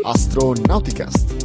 Astronauticast.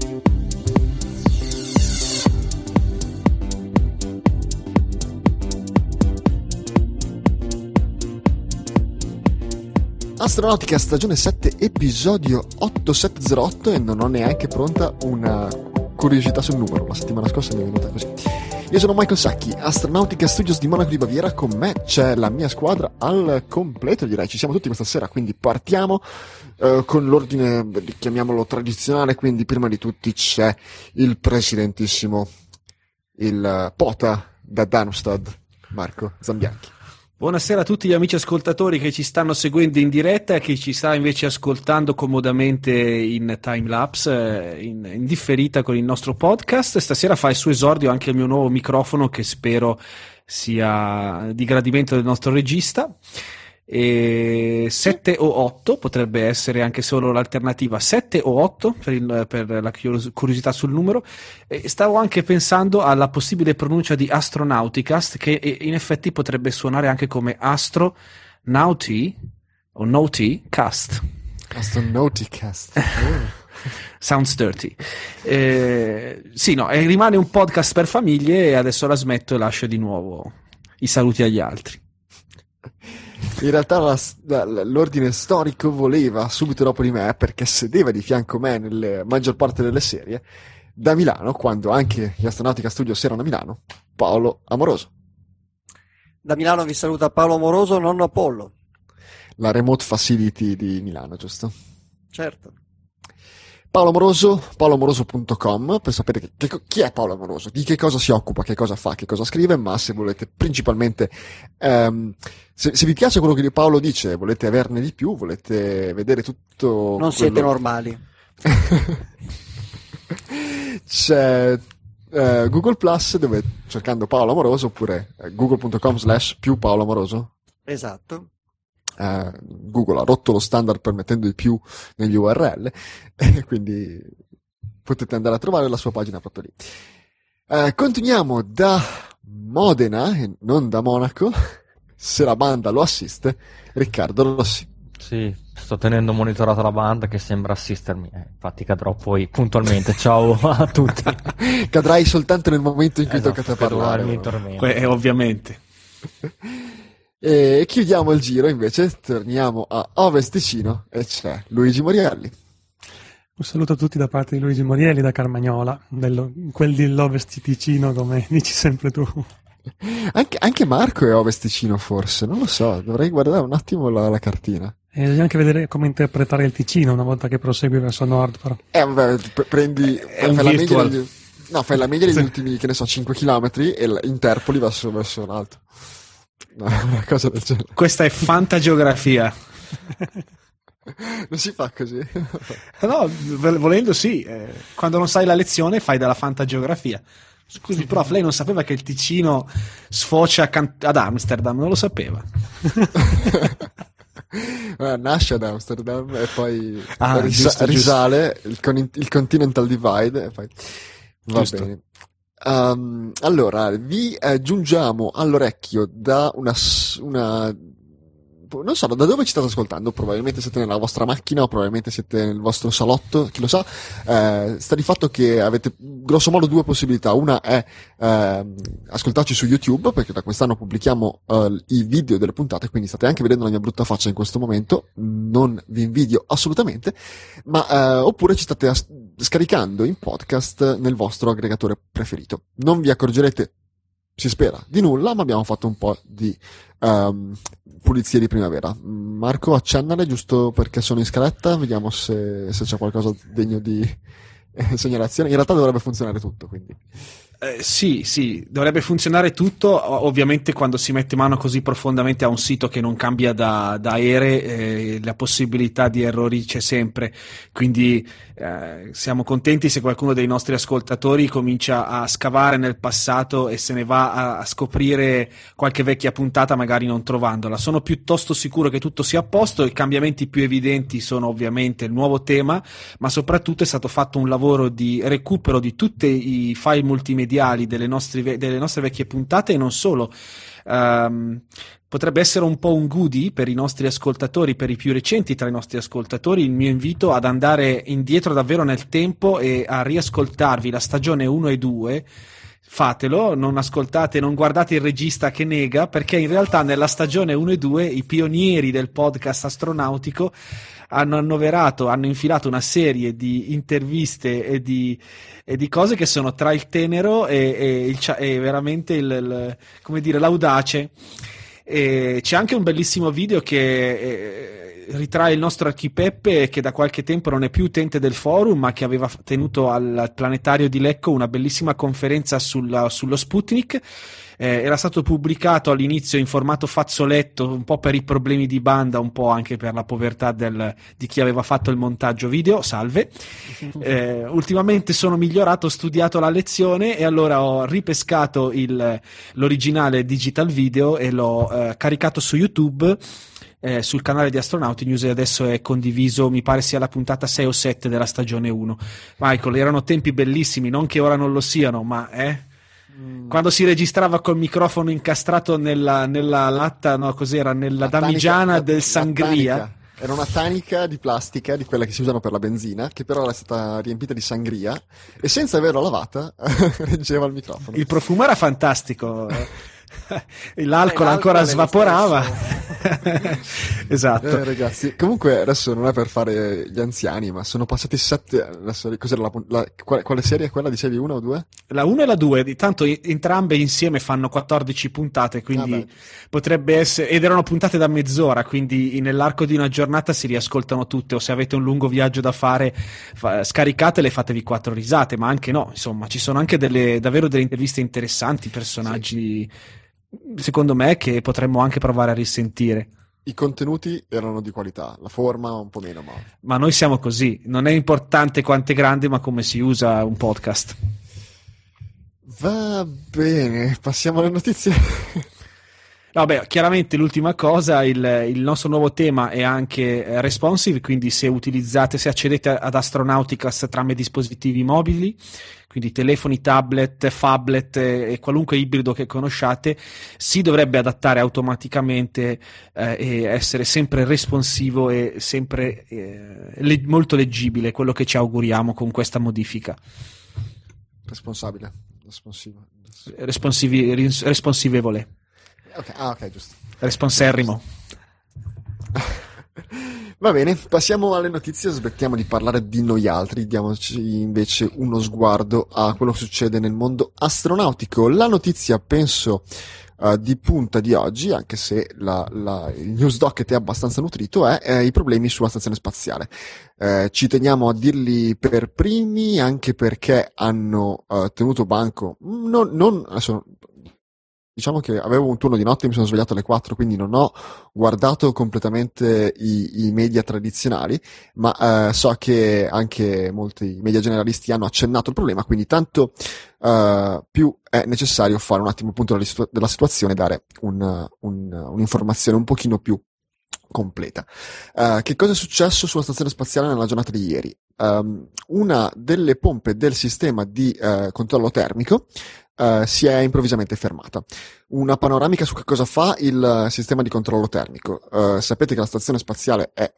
Astronautica stagione 7 episodio 8708 e non ho neanche pronta una curiosità sul numero, la settimana scorsa mi è venuta così. Io sono Michael Sacchi, Astronautica Studios di Monaco di Baviera, con me c'è la mia squadra al completo, direi, ci siamo tutti questa sera, quindi partiamo con l'ordine, chiamiamolo tradizionale, quindi prima di tutti c'è il presidentissimo, il Pota da Darmstadt, Marco Zambianchi. Buonasera a tutti gli amici ascoltatori che ci stanno seguendo in diretta e chi ci sta invece ascoltando comodamente in timelapse, in differita con il nostro podcast. Stasera fa il suo esordio anche il mio nuovo microfono, che spero sia di gradimento del nostro regista. E 7 o 8 potrebbe essere anche solo l'alternativa, 7 o 8 per la curiosità sul numero. E stavo anche pensando alla possibile pronuncia di Astronauticast, che in effetti potrebbe suonare anche come Astronauti o Naughty Cast. Astronauticast. Sounds dirty. Sì, no, rimane un podcast per famiglie e adesso la smetto e lascio di nuovo i saluti agli altri. In realtà l'ordine storico voleva subito dopo di me, perché sedeva di fianco a me nelle maggior parte delle serie, da Milano, quando anche gli Astronautica Studios erano a Milano, Paolo Amoroso. Da Milano vi saluta Paolo Amoroso, nonno Apollo. La remote facility di Milano, giusto? Certo. Paolo Amoroso, paoloamoroso.com, per sapere chi è Paolo Amoroso, di che cosa si occupa, che cosa fa, che cosa scrive, ma se volete principalmente, se vi piace quello che Paolo dice, volete averne di più, volete vedere tutto... Non siete normali. C'è Google Plus, dove cercando Paolo Amoroso, oppure google.com/più Paolo Amoroso. Esatto. Google ha rotto lo standard permettendo di più negli URL, quindi potete andare a trovare la sua pagina proprio lì. Continuiamo da Modena e non da Monaco, se la banda lo assiste, Riccardo Rossi. Sì, sto tenendo monitorata la banda che sembra assistermi, infatti cadrò poi puntualmente. Ciao a tutti. Cadrai soltanto nel momento in cui tocca a parlare. Ovviamente. E chiudiamo il giro, invece torniamo a Ovest Ticino e c'è Luigi Morielli. Un saluto a tutti da parte di Luigi Morielli da Carmagnola, quel dell'Ovest Ticino, come dici sempre tu. Anche Marco è Ovest Ticino, forse, non lo so, dovrei guardare un attimo la cartina. E bisogna anche vedere come interpretare il Ticino una volta che prosegui verso nord, però. Vabbè, fai la media degli ultimi, che ne so, 5 chilometri e interpoli verso l'alto. No, una cosa del genere. Questa è fantageografia. Non si fa così. No, volendo sì. Quando non sai la lezione fai della fantageografia. Scusi, prof, lei non sapeva che il Ticino sfocia ad Amsterdam? Non lo sapeva. Nasce ad Amsterdam e poi giusto. risale il Continental Divide e poi va giusto. Bene. Allora, vi giungiamo all'orecchio da una non so da dove ci state ascoltando, probabilmente siete nella vostra macchina o probabilmente siete nel vostro salotto, chi lo sa. Sta di fatto che avete grosso modo due possibilità. Una è ascoltarci su YouTube, perché da quest'anno pubblichiamo i video delle puntate, quindi state anche vedendo la mia brutta faccia in questo momento, non vi invidio assolutamente, ma oppure ci state scaricando in podcast nel vostro aggregatore preferito. Non vi accorgerete, si spera, di nulla, ma abbiamo fatto un po' di pulizie di primavera. Marco, accennale giusto perché sono in scaletta, vediamo se c'è qualcosa degno di segnalazione. In realtà dovrebbe funzionare tutto, quindi Sì, dovrebbe funzionare tutto. Ovviamente quando si mette mano così profondamente a un sito che non cambia da ere, la possibilità di errori c'è sempre, quindi siamo contenti se qualcuno dei nostri ascoltatori comincia a scavare nel passato e se ne va a scoprire qualche vecchia puntata magari non trovandola. Sono piuttosto sicuro che tutto sia a posto. I cambiamenti più evidenti sono ovviamente il nuovo tema, ma soprattutto è stato fatto un lavoro di recupero di tutti i file multimediali delle nostre vecchie puntate, e non solo. potrebbe essere un po' un goodie per i nostri ascoltatori, per i più recenti tra i nostri ascoltatori, il mio invito ad andare indietro davvero nel tempo e a riascoltarvi la stagione 1 e 2. Fatelo, non ascoltate, non guardate il regista che nega, perché in realtà nella stagione 1 e 2 i pionieri del podcast astronautico hanno infilato una serie di interviste e di cose che sono tra il tenero e veramente come dire, l'audace. E c'è anche un bellissimo video che ritrae il nostro Archipeppe, che da qualche tempo non è più utente del forum, ma che aveva tenuto al planetario di Lecco una bellissima conferenza sullo Sputnik. Era stato pubblicato all'inizio in formato fazzoletto, un po' per i problemi di banda, un po' anche per la povertà di chi aveva fatto il montaggio video, salve. Ultimamente sono migliorato, ho studiato la lezione e allora ho ripescato l'originale digital video e l'ho caricato su YouTube, sul canale di Astronauti News, e adesso è condiviso, mi pare sia la puntata 6 o 7 della stagione 1. Michael, erano tempi bellissimi, non che ora non lo siano, ma quando si registrava col microfono incastrato nella latta, no, cos'era, nella damigiana del sangria. Tanica. Era una tanica di plastica, di quelle che si usano per la benzina, che però era stata riempita di sangria e senza averla lavata reggeva il microfono. Il profumo era fantastico. L'alcol ancora svaporava. Esatto. Ragazzi, comunque adesso non è per fare gli anziani, ma sono passati 7. Adesso, cos'era quale serie è quella? Dicevi 1 o 2? La 1 e la 2, tanto entrambe insieme fanno 14 puntate, quindi potrebbe essere, ed erano puntate da mezz'ora, quindi nell'arco di una giornata si riascoltano tutte, o se avete un lungo viaggio da fare, scaricatele e fatevi 4 risate, ma anche no, insomma, ci sono anche davvero delle interviste interessanti, personaggi, secondo me, che potremmo anche provare a risentire. I contenuti erano di qualità, la forma un po' meno, ma noi siamo così, non è importante quanto è grande, ma come si usa un podcast. Va bene, passiamo alle notizie. No, beh, chiaramente l'ultima cosa, il nostro nuovo tema è anche responsive, quindi se accedete ad Astronauticas tramite dispositivi mobili, quindi telefoni, tablet, phablet e qualunque ibrido che conosciate, si dovrebbe adattare automaticamente e essere sempre responsivo e sempre molto leggibile, quello che ci auguriamo con questa modifica. Responsivevole. Ok, giusto. Responserrimo. Va bene, passiamo alle notizie, smettiamo di parlare di noi altri, diamoci invece uno sguardo a quello che succede nel mondo astronautico. La notizia, penso, di punta di oggi, anche se il news docket è abbastanza nutrito, è i problemi sulla stazione spaziale. Ci teniamo a dirli per primi, anche perché hanno tenuto banco, adesso, diciamo che avevo un turno di notte e mi sono svegliato alle 4, quindi non ho guardato completamente i media tradizionali, ma so che anche molti media generalisti hanno accennato il problema, quindi tanto più è necessario fare un attimo il punto della situazione e dare un'informazione un pochino più completa. Che cosa è successo sulla stazione spaziale nella giornata di ieri? Una delle pompe del sistema di controllo termico si è improvvisamente fermata. Una panoramica su che cosa fa il sistema di controllo termico. Sapete che la stazione spaziale è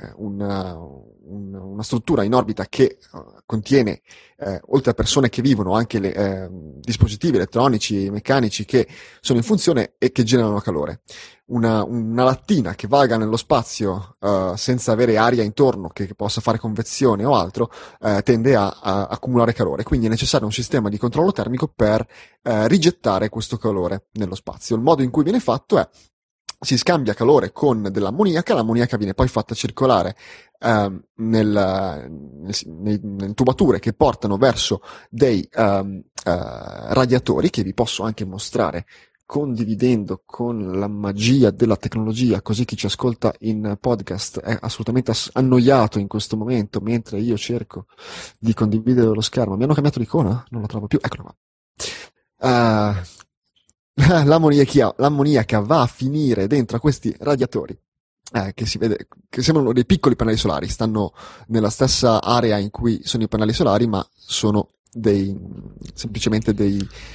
una struttura in orbita che contiene, oltre a persone che vivono, anche dispositivi elettronici e meccanici che sono in funzione e che generano calore. Una lattina che vaga nello spazio senza avere aria intorno che possa fare convezione o altro tende a accumulare calore, quindi è necessario un sistema di controllo termico per rigettare questo calore nello spazio. Il modo in cui viene fatto è: si scambia calore con dell'ammoniaca, l'ammoniaca viene poi fatta circolare nelle tubature che portano verso dei radiatori che vi posso anche mostrare condividendo con la magia della tecnologia, così chi ci ascolta in podcast è assolutamente annoiato in questo momento mentre io cerco di condividere lo schermo. Mi hanno cambiato l'icona? Non la trovo più, eccola qua. L'ammoniaca va a finire dentro a questi radiatori che si vede che sembrano dei piccoli pannelli solari, stanno nella stessa area in cui sono i pannelli solari, ma sono semplicemente dei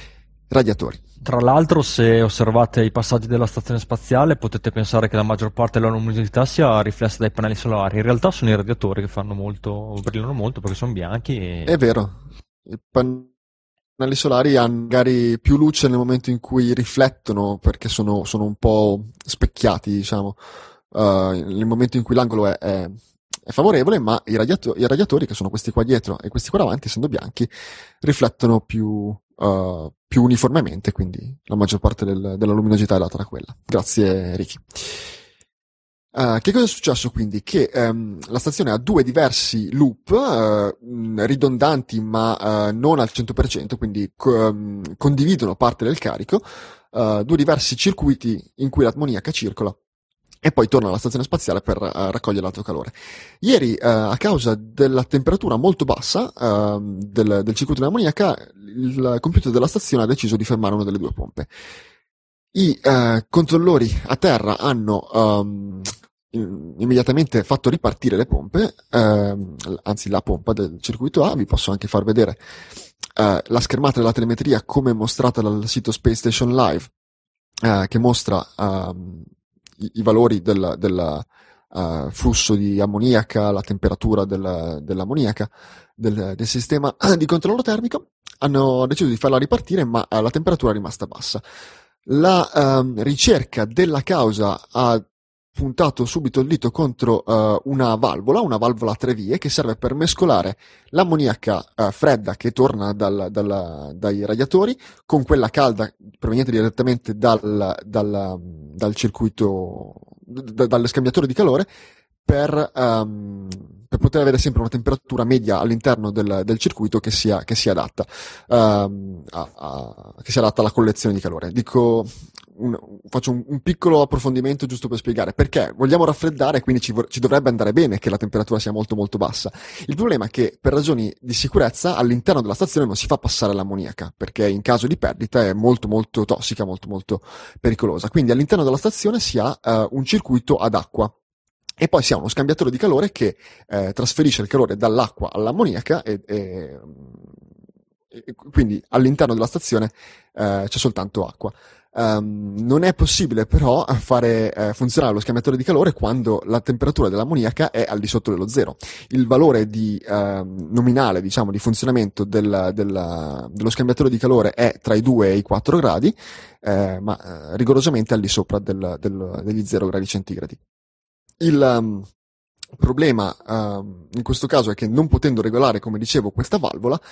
radiatori. Tra l'altro, se osservate i passaggi della stazione spaziale, potete pensare che la maggior parte della luminosità sia riflessa dai pannelli solari. In realtà sono i radiatori che brillano molto perché sono bianchi. È vero, i pannelli solari hanno magari più luce nel momento in cui riflettono, perché sono un po' specchiati, diciamo, nel momento in cui l'angolo è favorevole, ma i radiatori, che sono questi qua dietro e questi qua davanti, essendo bianchi, riflettono più uniformemente, quindi la maggior parte della luminosità è data da quella. Grazie, Ricky. Che cosa è successo quindi? Che la stazione ha due diversi loop ridondanti ma non al 100%, quindi condividono parte del carico, due diversi circuiti in cui l'ammoniaca circola e poi torna alla stazione spaziale per raccogliere l'altro calore. Ieri, a causa della temperatura molto bassa del circuito dell'ammoniaca, il computer della stazione ha deciso di fermare una delle due pompe. I controllori a terra hanno immediatamente fatto ripartire le pompe, anzi la pompa del circuito A. Vi posso anche far vedere la schermata della telemetria come mostrata dal sito Space Station Live, che mostra i valori del flusso di ammoniaca, la temperatura dell'ammoniaca, del sistema di controllo termico. Hanno deciso di farla ripartire, ma la temperatura è rimasta bassa. La ricerca della causa ha puntato subito il dito contro una valvola a 3 vie che serve per mescolare l'ammoniaca fredda che torna dai radiatori con quella calda proveniente direttamente dal circuito, dalle scambiatori di calore, per poter avere sempre una temperatura media all'interno del circuito che sia adatta che sia adatta alla collezione di calore. Faccio un piccolo approfondimento giusto per spiegare perché vogliamo raffreddare, quindi ci dovrebbe andare bene che la temperatura sia molto molto bassa. Il problema è che per ragioni di sicurezza all'interno della stazione non si fa passare l'ammoniaca, perché in caso di perdita è molto molto tossica, molto molto pericolosa. Quindi all'interno della stazione si ha un circuito ad acqua. E poi si ha uno scambiatore di calore che trasferisce il calore dall'acqua all'ammoniaca e quindi all'interno della stazione c'è soltanto acqua. Non è possibile però fare funzionare lo scambiatore di calore quando la temperatura dell'ammoniaca è al di sotto dello zero. Il valore nominale, diciamo, di funzionamento dello scambiatore di calore è tra i 2 e i 4 gradi, ma rigorosamente al di sopra degli 0 gradi centigradi. Il problema in questo caso è che, non potendo regolare, come dicevo, questa valvola,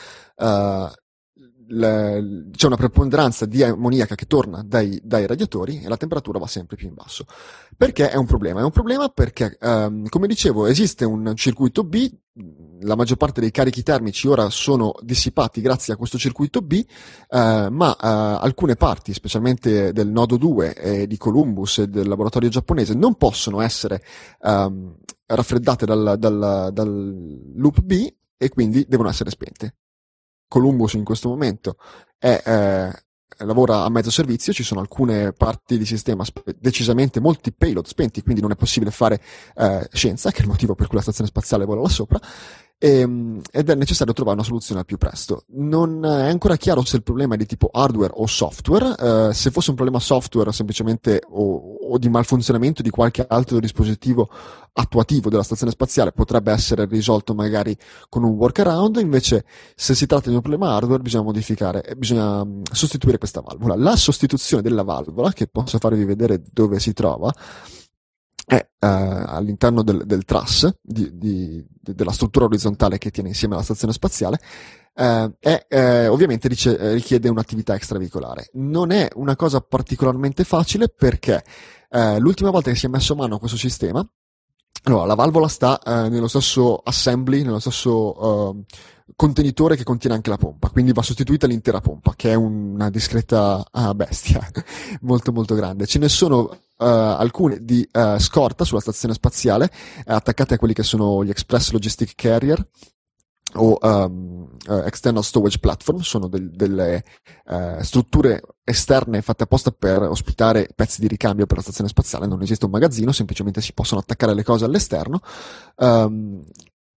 c'è una preponderanza di ammoniaca che torna dai radiatori e la temperatura va sempre più in basso. Perché è un problema? È un problema perché, come dicevo, esiste un circuito B. La maggior parte dei carichi termici ora sono dissipati grazie a questo circuito B, ma alcune parti, specialmente del nodo 2 di Columbus e del laboratorio giapponese, non possono essere raffreddate dal loop B e quindi devono essere spente. Columbus in questo momento lavora a mezzo servizio, ci sono alcune parti di sistema decisamente, molti payload spenti, quindi non è possibile fare scienza, che è il motivo per cui la stazione spaziale vola là sopra, ed è necessario trovare una soluzione al più presto. Non è ancora chiaro se il problema è di tipo hardware o software. Se fosse un problema software semplicemente o di malfunzionamento di qualche altro dispositivo attuativo della stazione spaziale, potrebbe essere risolto magari con un workaround. Invece, se si tratta di un problema hardware, bisogna sostituire questa valvola. La sostituzione della valvola, che posso farvi vedere dove si trova, è all'interno del truss della struttura orizzontale che tiene insieme alla stazione spaziale, ovviamente richiede un'attività extraveicolare. Non è una cosa particolarmente facile perché l'ultima volta che si è messo a mano a questo sistema, allora, la valvola sta nello stesso assembly, nello stesso contenitore che contiene anche la pompa, quindi va sostituita l'intera pompa, che è una discreta bestia molto molto grande. Ce ne sono alcune di scorta sulla stazione spaziale, attaccate a quelli che sono gli Express Logistic Carrier o External Storage Platform. Sono delle strutture esterne fatte apposta per ospitare pezzi di ricambio per la stazione spaziale. Non esiste un magazzino, semplicemente si possono attaccare le cose all'esterno.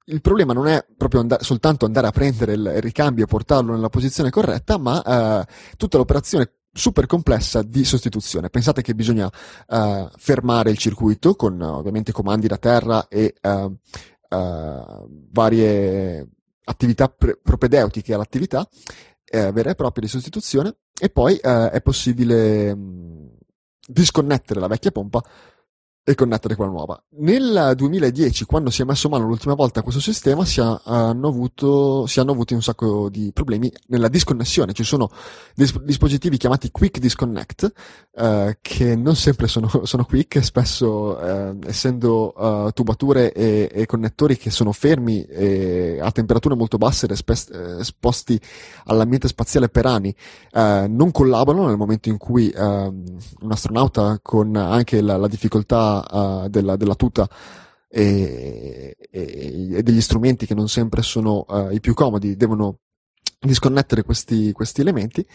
il problema non è proprio soltanto andare a prendere il ricambio e portarlo nella posizione corretta, ma tutta l'operazione super complessa di sostituzione. Pensate che bisogna fermare il circuito con ovviamente comandi da terra e varie attività propedeutiche all'attività vera e propria di sostituzione, e poi è possibile disconnettere la vecchia pompa e connettere quella nuova. Nel 2010, quando si è messo mano l'ultima volta a questo sistema, si hanno avuti un sacco di problemi nella disconnessione. Ci sono dispositivi chiamati Quick Disconnect, che non sempre sono quick, spesso essendo tubature e connettori che sono fermi a temperature molto basse esposti all'ambiente spaziale per anni, non collaborano nel momento in cui un astronauta, con anche la difficoltà della tuta e degli strumenti che non sempre sono i più comodi, devono disconnettere questi elementi,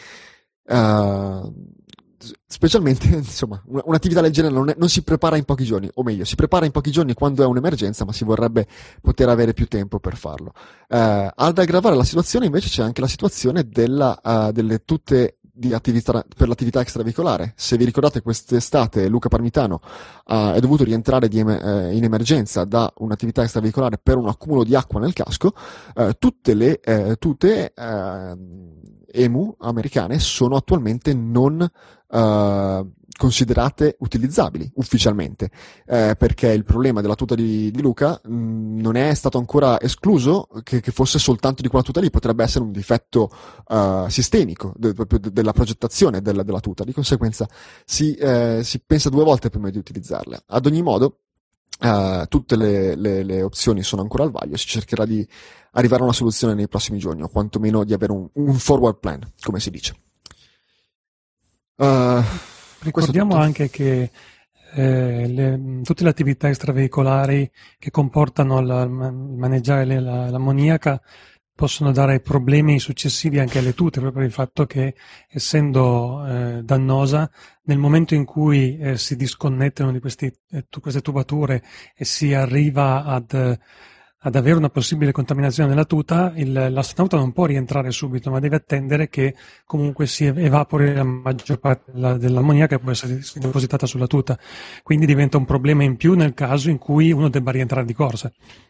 specialmente insomma un'attività del genere non si prepara in pochi giorni, o meglio si prepara in pochi giorni quando è un'emergenza, ma si vorrebbe poter avere più tempo per farlo. Ad aggravare la situazione invece c'è anche la situazione delle tute di attività per l'attività extraveicolare. Se vi ricordate, quest'estate Luca Parmitano è dovuto rientrare in emergenza da un'attività extraveicolare per un accumulo di acqua nel casco. Tutte le tute EMU americane sono attualmente non considerate utilizzabili ufficialmente, perché il problema della tuta di Luca non è stato ancora escluso che fosse soltanto di quella tuta lì, potrebbe essere un difetto sistemico della progettazione della tuta. Di conseguenza si pensa due volte prima di utilizzarla. Ad ogni modo, tutte le opzioni sono ancora al vaglio, si cercherà di arrivare a una soluzione nei prossimi giorni, o quantomeno di avere un forward plan, come si dice. Ricordiamo anche che tutte le attività extraveicolari che comportano il maneggiare l'ammoniaca possono dare problemi successivi anche alle tute, proprio per il fatto che, essendo dannosa, nel momento in cui si disconnettono di queste tubature e si arriva ad avere una possibile contaminazione della tuta, l'astronauta non può rientrare subito, ma deve attendere che comunque si evapori la maggior parte dell'ammoniaca che può essere depositata sulla tuta. Quindi diventa un problema in più nel caso in cui uno debba rientrare di corsa.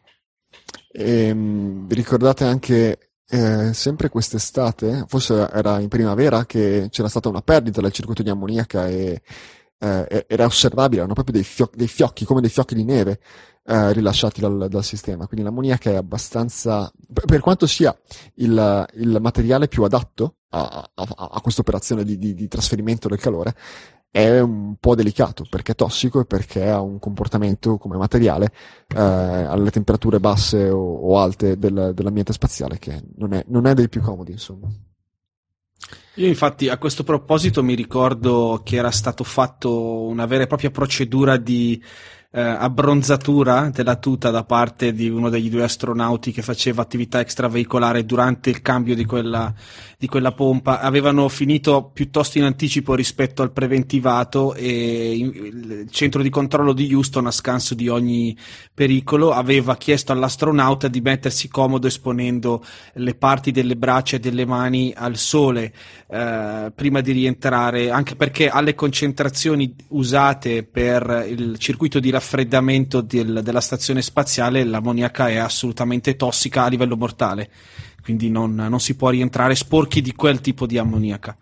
Vi ricordate anche sempre quest'estate, forse era in primavera, che c'era stata una perdita del circuito di ammoniaca e era osservabile, erano proprio dei fiocchi, come dei fiocchi di neve rilasciati dal sistema. Quindi l'ammoniaca è abbastanza, per quanto sia il materiale più adatto a questa operazione di trasferimento del calore, è un po' delicato perché è tossico e perché ha un comportamento come materiale alle temperature basse o alte dell'ambiente spaziale che non è dei più comodi, insomma. Io infatti a questo proposito mi ricordo che era stato fatto una vera e propria procedura di abbronzatura della tuta da parte di uno degli due astronauti che faceva attività extraveicolare durante il cambio di quella pompa. Avevano finito piuttosto in anticipo rispetto al preventivato e il centro di controllo di Houston, a scanso di ogni pericolo, aveva chiesto all'astronauta di mettersi comodo esponendo le parti delle braccia e delle mani al sole prima di rientrare, anche perché alle concentrazioni usate per il circuito di raffreddamento della stazione spaziale l'ammoniaca è assolutamente tossica a livello mortale, quindi non si può rientrare sporchi di quel tipo di ammoniaca.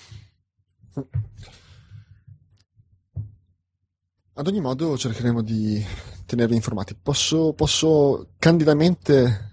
Ad ogni modo cercheremo di tenervi informati. Posso candidamente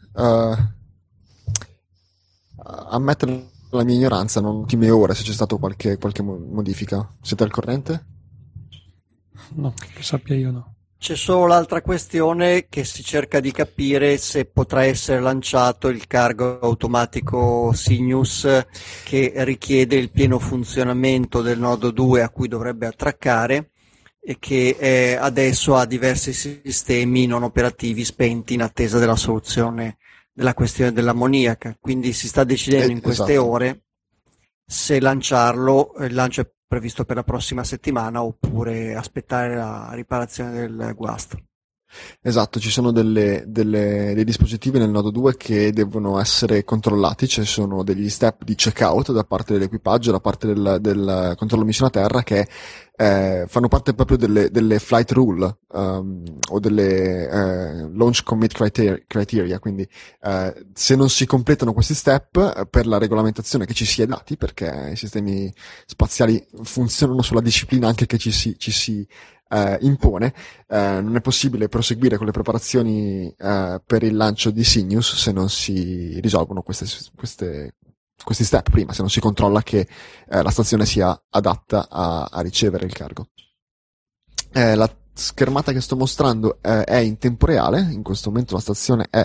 ammettere la mia ignoranza, non ultime ore, se c'è stato qualche modifica. Siete al corrente? No, che sappia io no. C'è solo l'altra questione che si cerca di capire se potrà essere lanciato il cargo automatico Cygnus, che richiede il pieno funzionamento del nodo 2 a cui dovrebbe attraccare e che adesso ha diversi sistemi non operativi spenti in attesa della soluzione della questione dell'ammoniaca. Quindi si sta decidendo in queste ore se lanciarlo. Il lancio è previsto per la prossima settimana oppure aspettare la riparazione del guasto. Esatto, ci sono dei dispositivi nel nodo 2 che devono essere controllati, ci sono degli step di checkout da parte dell'equipaggio, da parte del controllo missione a terra che fanno parte proprio delle flight rule o delle launch commit criteria, quindi se non si completano questi step per la regolamentazione che ci si è dati, perché i sistemi spaziali funzionano sulla disciplina anche che ci si impone, non è possibile proseguire con le preparazioni per il lancio di Cygnus se non si risolvono questi step prima, se non si controlla che la stazione sia adatta a ricevere il cargo. La schermata che sto mostrando è in tempo reale, in questo momento la stazione è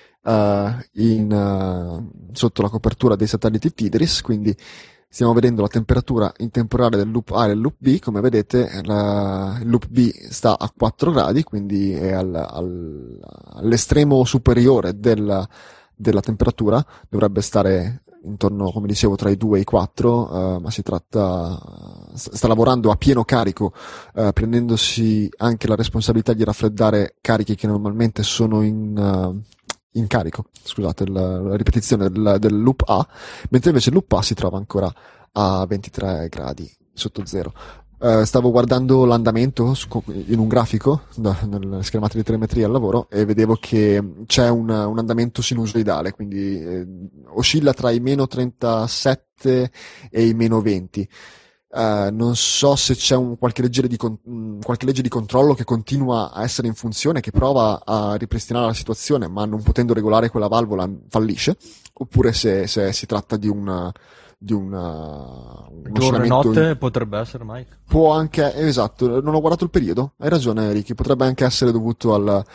sotto la copertura dei satelliti TDRIS, quindi stiamo vedendo la temperatura in tempo reale del loop A e del loop B. Come vedete il loop B sta a 4 gradi, quindi è all'estremo superiore della temperatura, dovrebbe stare intorno, come dicevo, tra i 2 e i 4, ma sta lavorando a pieno carico, prendendosi anche la responsabilità di raffreddare carichi che normalmente sono in carico, scusate, la ripetizione del loop A, mentre invece il loop A si trova ancora a 23 gradi sotto zero. Stavo guardando l'andamento in un grafico nelle schermate di telemetria al lavoro e vedevo che c'è un andamento sinusoidale, quindi oscilla tra i meno 37 e i meno 20. Non so se c'è qualche legge di controllo che continua a essere in funzione, che prova a ripristinare la situazione, ma non potendo regolare quella valvola fallisce, oppure se si tratta di un giorno e notte potrebbe essere, Mike. Può anche, esatto, non ho guardato il periodo, hai ragione Ricky, potrebbe anche essere dovuto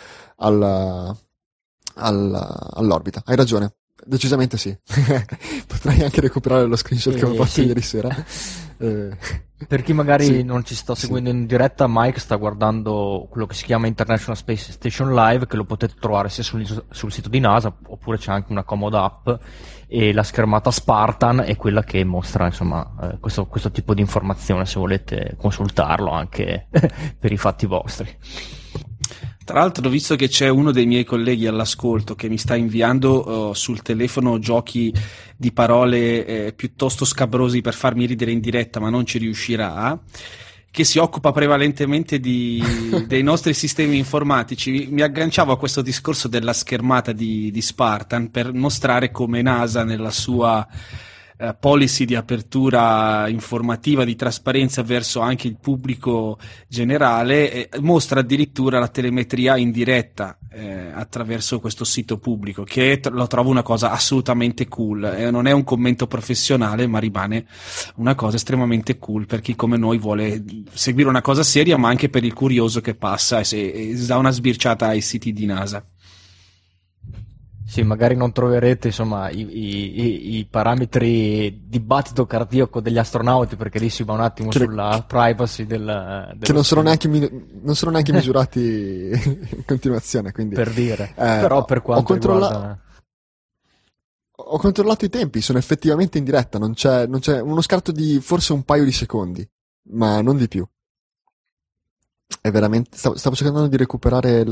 all'orbita, hai ragione. Decisamente sì. Potrei anche recuperare lo screenshot che avevo fatto ieri sera. Per chi magari non ci sta seguendo in diretta, Mike sta guardando quello che si chiama International Space Station Live, che lo potete trovare sia sul sito di NASA, oppure c'è anche una comoda app, e la schermata Spartan è quella che mostra, insomma, questo tipo di informazione, se volete consultarlo anche per i fatti vostri. Tra l'altro, visto che c'è uno dei miei colleghi all'ascolto che mi sta inviando sul telefono giochi di parole piuttosto scabrosi per farmi ridere in diretta, ma non ci riuscirà, che si occupa prevalentemente dei nostri sistemi informatici, mi agganciavo a questo discorso della schermata di Spartan per mostrare come NASA, nella sua policy di apertura informativa, di trasparenza verso anche il pubblico generale, mostra addirittura la telemetria in diretta attraverso questo sito pubblico, che lo trovo una cosa assolutamente cool. Non è un commento professionale, ma rimane una cosa estremamente cool per chi come noi vuole seguire una cosa seria, ma anche per il curioso che passa e dà una sbirciata ai siti di NASA. Sì, magari non troverete, insomma, i parametri di battito cardiaco degli astronauti, perché lì si va un attimo sulla privacy che non sono neanche misurati in continuazione, quindi per dire. Però per quanto riguarda... Ho controllato i tempi, sono effettivamente in diretta, non c'è uno scarto di forse un paio di secondi, ma non di più. È veramente, stavo cercando di recuperare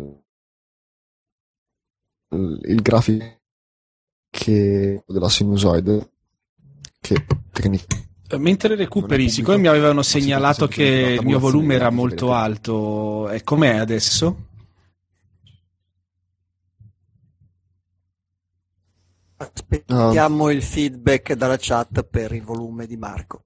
il grafico della sinusoide, che tecnicamente, mentre recuperi, siccome mi avevano segnalato che il mio volume era molto alto, e com'è adesso? Aspettiamo il feedback dalla chat per il volume di Marco.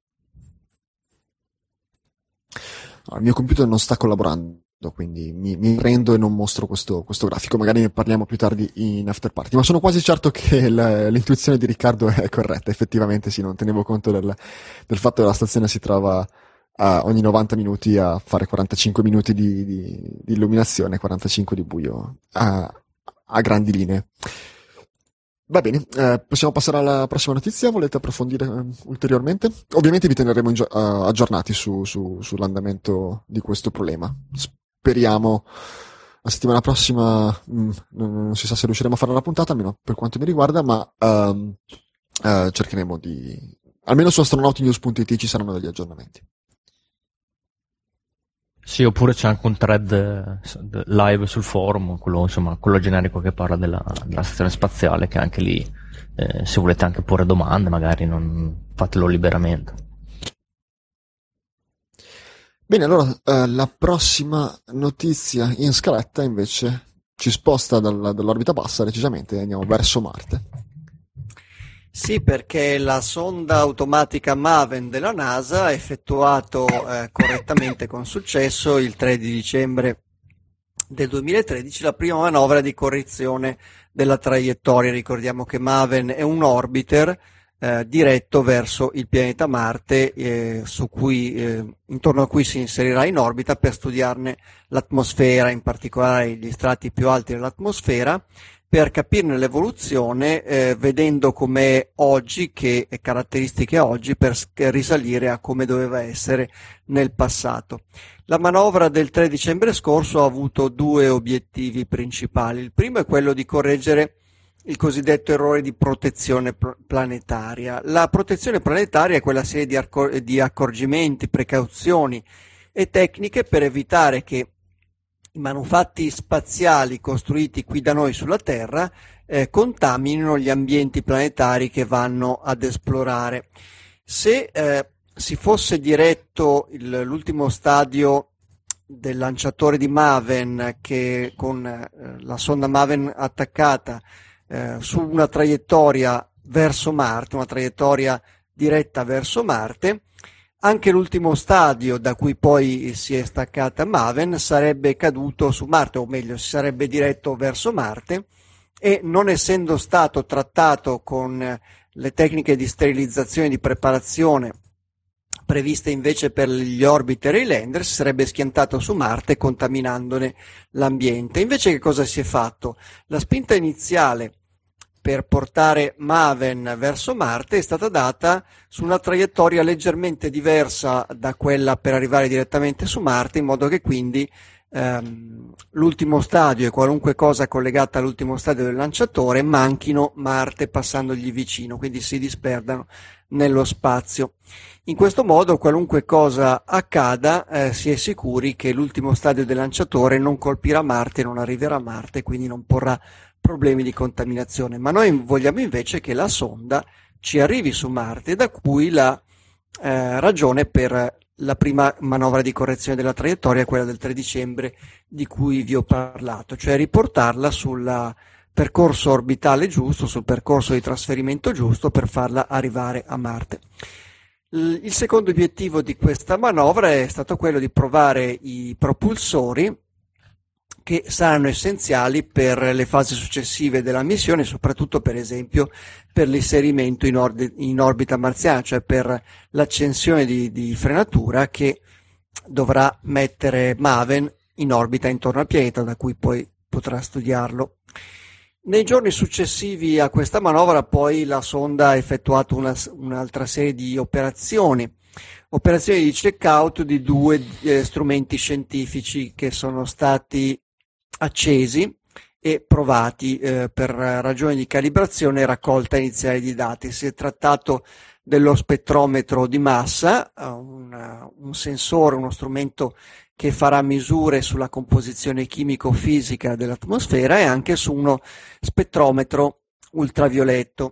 Il mio computer non sta collaborando, quindi mi prendo e non mostro questo grafico, magari ne parliamo più tardi in after party, ma sono quasi certo che l'intuizione di Riccardo è corretta. Effettivamente sì, non tenevo conto del fatto che la stazione si trova ogni 90 minuti a fare 45 minuti di illuminazione, 45 di buio a grandi linee. Va bene, possiamo passare alla prossima notizia. Volete approfondire ulteriormente? Ovviamente vi teneremo aggiornati sull'andamento di questo problema. Speriamo la settimana prossima, non si sa se riusciremo a fare la puntata, almeno per quanto mi riguarda, ma cercheremo almeno su astronautinews.it ci saranno degli aggiornamenti. Sì, oppure c'è anche un thread live sul forum, quello generico che parla della stazione spaziale, che anche lì, se volete anche porre domande, magari fatelo liberamente. Bene, allora la prossima notizia in scaletta invece ci sposta dall'orbita bassa, decisamente andiamo verso Marte. Sì, perché la sonda automatica MAVEN della NASA ha effettuato correttamente con successo il 3 di dicembre del 2013 la prima manovra di correzione della traiettoria. Ricordiamo che MAVEN è un orbiter diretto verso il pianeta Marte, intorno a cui si inserirà in orbita per studiarne l'atmosfera, in particolare gli strati più alti dell'atmosfera, per capirne l'evoluzione, vedendo com'è oggi, che caratteristiche ha oggi, per risalire a come doveva essere nel passato. La manovra del 3 dicembre scorso ha avuto due obiettivi principali. Il primo è quello di correggere il cosiddetto errore di protezione planetaria. La protezione planetaria è quella serie di accorgimenti, precauzioni e tecniche per evitare che i manufatti spaziali costruiti qui da noi sulla Terra contaminino gli ambienti planetari che vanno ad esplorare. Se si fosse diretto l'ultimo stadio del lanciatore di MAVEN, che con la sonda MAVEN attaccata su una traiettoria verso Marte, una traiettoria diretta verso Marte, anche l'ultimo stadio da cui poi si è staccata MAVEN sarebbe caduto su Marte, o meglio si sarebbe diretto verso Marte, e non essendo stato trattato con le tecniche di sterilizzazione e di preparazione previste invece per gli orbiter e i lander, si sarebbe schiantato su Marte contaminandone l'ambiente. Invece che cosa si è fatto? La spinta iniziale per portare MAVEN verso Marte è stata data su una traiettoria leggermente diversa da quella per arrivare direttamente su Marte, in modo che quindi l'ultimo stadio e qualunque cosa collegata all'ultimo stadio del lanciatore manchino Marte passandogli vicino, quindi si disperdano nello spazio. In questo modo, qualunque cosa accada, si è sicuri che l'ultimo stadio del lanciatore non colpirà Marte, non arriverà a Marte, quindi non porrà problemi di contaminazione. Ma noi vogliamo invece che la sonda ci arrivi su Marte, da cui la ragione per la prima manovra di correzione della traiettoria, quella del 3 dicembre di cui vi ho parlato, cioè riportarla sul percorso orbitale giusto, sul percorso di trasferimento giusto per farla arrivare a Marte. Il secondo obiettivo di questa manovra è stato quello di provare i propulsori che saranno essenziali per le fasi successive della missione, soprattutto per esempio per l'inserimento in orbita marziana, cioè per l'accensione di frenatura che dovrà mettere MAVEN in orbita intorno al pianeta, da cui poi potrà studiarlo. Nei giorni successivi a questa manovra poi la sonda ha effettuato un'altra serie di operazioni di check-out di due strumenti scientifici che sono stati accesi e provati per ragioni di calibrazione e raccolta iniziale di dati. Si è trattato dello spettrometro di massa, un sensore, uno strumento che farà misure sulla composizione chimico-fisica dell'atmosfera, e anche su uno spettrometro ultravioletto,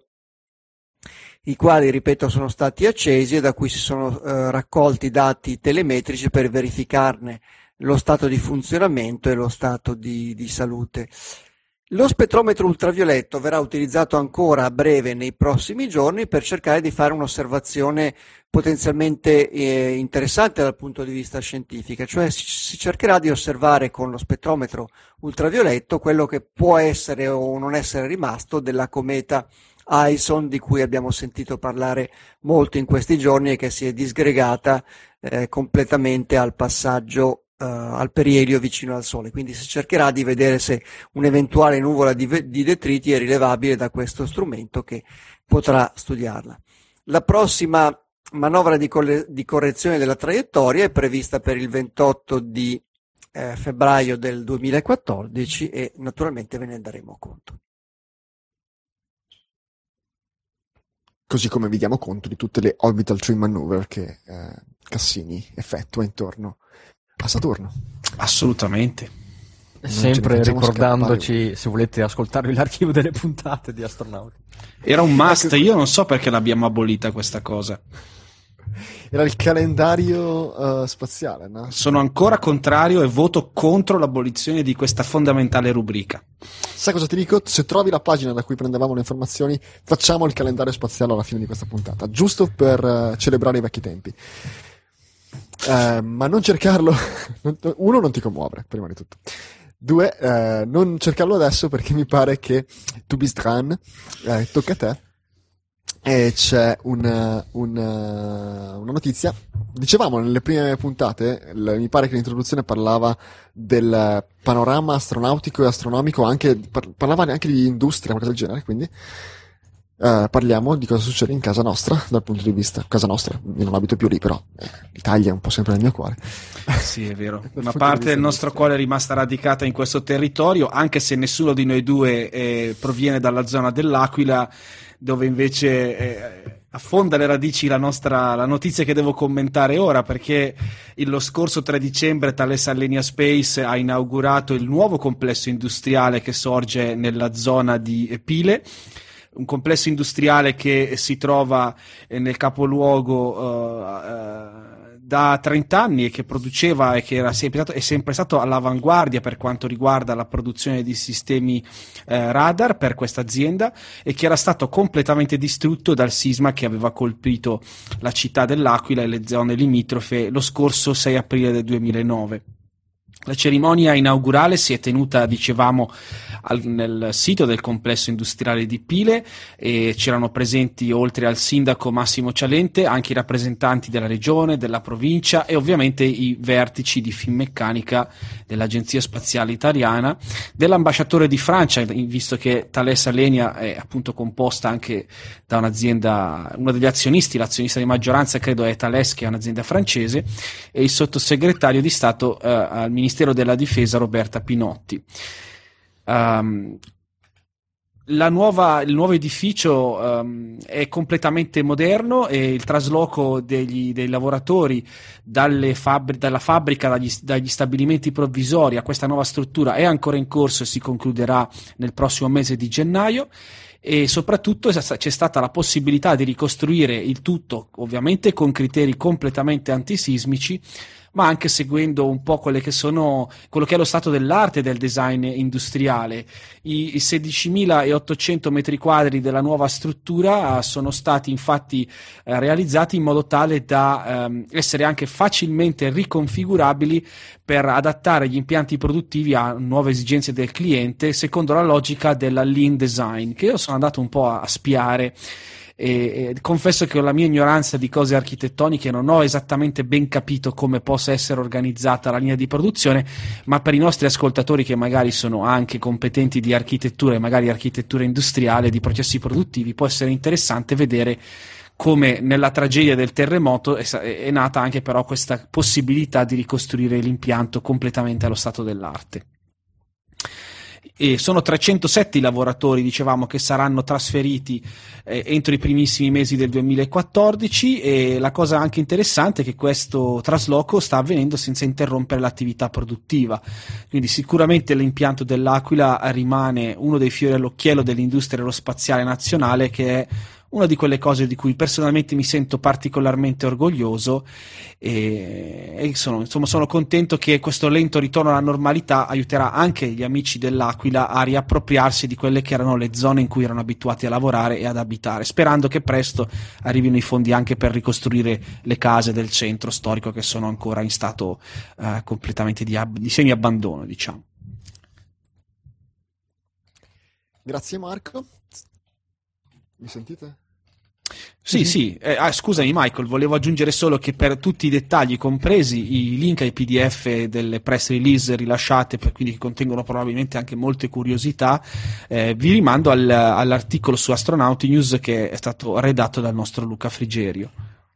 i quali, ripeto, sono stati accesi e da cui si sono raccolti dati telemetrici per verificarne lo stato di funzionamento e lo stato di salute. Lo spettrometro ultravioletto verrà utilizzato ancora a breve nei prossimi giorni per cercare di fare un'osservazione potenzialmente interessante dal punto di vista scientifico, cioè si cercherà di osservare con lo spettrometro ultravioletto quello che può essere o non essere rimasto della cometa Ison, di cui abbiamo sentito parlare molto in questi giorni e che si è disgregata completamente al passaggio al perielio vicino al Sole. Quindi si cercherà di vedere se un'eventuale nuvola di detriti è rilevabile da questo strumento, che potrà studiarla. La prossima manovra di correzione della traiettoria è prevista per il 28 di febbraio del 2014 e naturalmente ve ne daremo conto. Così come vi diamo conto di tutte le orbital trim maneuver che Cassini effettua intorno a Saturno. Assolutamente. Sempre ricordandoci, se volete ascoltarvi l'archivio delle puntate di Astronauti. Era un must, io non so perché l'abbiamo abolita questa cosa. Era il calendario spaziale, no? Sono ancora contrario e voto contro l'abolizione di questa fondamentale rubrica. Sai cosa ti dico? Se trovi la pagina da cui prendevamo le informazioni, facciamo il calendario spaziale alla fine di questa puntata, giusto per celebrare i vecchi tempi. Ma non cercarlo. Uno, non ti commuovere, prima di tutto. Due, non cercarlo adesso perché mi pare che tu bist dran, tocca a te. E c'è una notizia. Dicevamo nelle prime puntate, mi pare che l'introduzione parlava del panorama astronautico e astronomico, anche parlava anche di industria, qualcosa del genere, quindi parliamo di cosa succede in casa nostra dal punto di vista casa nostra. Io non abito più lì, però l'Italia è un po' sempre nel mio cuore. Sì, è vero. Una parte del nostro cuore è rimasta radicata in questo territorio, anche se nessuno di noi due proviene dalla zona dell'Aquila, dove invece affonda le radici la notizia che devo commentare ora, perché lo scorso 3 dicembre Thales Alenia Space ha inaugurato il nuovo complesso industriale che sorge nella zona di Pile, un complesso industriale che si trova nel capoluogo da 30 anni e che produceva e che è sempre stato all'avanguardia per quanto riguarda la produzione di sistemi radar per questa azienda, e che era stato completamente distrutto dal sisma che aveva colpito la città dell'Aquila e le zone limitrofe lo scorso 6 aprile del 2009. La cerimonia inaugurale si è tenuta, dicevamo, nel sito del complesso industriale di Pile, e c'erano presenti, oltre al sindaco Massimo Cialente, anche i rappresentanti della regione, della provincia e ovviamente i vertici di Finmeccanica, dell'Agenzia Spaziale Italiana, dell'ambasciatore di Francia, visto che Thales Alenia è appunto composta anche da un'azienda, uno degli azionisti, l'azionista di maggioranza credo è Thales, che è un'azienda francese, e il sottosegretario di Stato al Ministero della Difesa Roberta Pinotti. Il nuovo edificio è completamente moderno, e il trasloco dei lavoratori dalla fabbrica, dagli stabilimenti provvisori a questa nuova struttura è ancora in corso e si concluderà nel prossimo mese di gennaio. E soprattutto c'è stata la possibilità di ricostruire il tutto, ovviamente con criteri completamente antisismici, ma anche seguendo un po' quello che è lo stato dell'arte del design industriale. I 16.800 metri quadri della nuova struttura sono stati infatti realizzati in modo tale da essere anche facilmente riconfigurabili per adattare gli impianti produttivi a nuove esigenze del cliente, secondo la logica della lean design, che io sono andato un po' a spiare. E confesso che con la mia ignoranza di cose architettoniche non ho esattamente ben capito come possa essere organizzata la linea di produzione, ma per i nostri ascoltatori che magari sono anche competenti di architettura e magari architettura industriale, di processi produttivi, può essere interessante vedere come nella tragedia del terremoto è nata anche però questa possibilità di ricostruire l'impianto completamente allo stato dell'arte. E sono 307 i lavoratori, dicevamo, che saranno trasferiti entro i primissimi mesi del 2014, e la cosa anche interessante è che questo trasloco sta avvenendo senza interrompere l'attività produttiva, quindi sicuramente l'impianto dell'Aquila rimane uno dei fiori all'occhiello dell'industria aerospaziale nazionale, che è una di quelle cose di cui personalmente mi sento particolarmente orgoglioso, e sono contento che questo lento ritorno alla normalità aiuterà anche gli amici dell'Aquila a riappropriarsi di quelle che erano le zone in cui erano abituati a lavorare e ad abitare, sperando che presto arrivino i fondi anche per ricostruire le case del centro storico che sono ancora in stato completamente di semi-abbandono, diciamo. Grazie Marco. Mi sentite? Sì. Scusami Michael, volevo aggiungere solo che per tutti i dettagli, compresi i link ai PDF delle press release rilasciate, quindi che contengono probabilmente anche molte curiosità, vi rimando all'articolo su Astronauti News che è stato redatto dal nostro Luca Frigerio.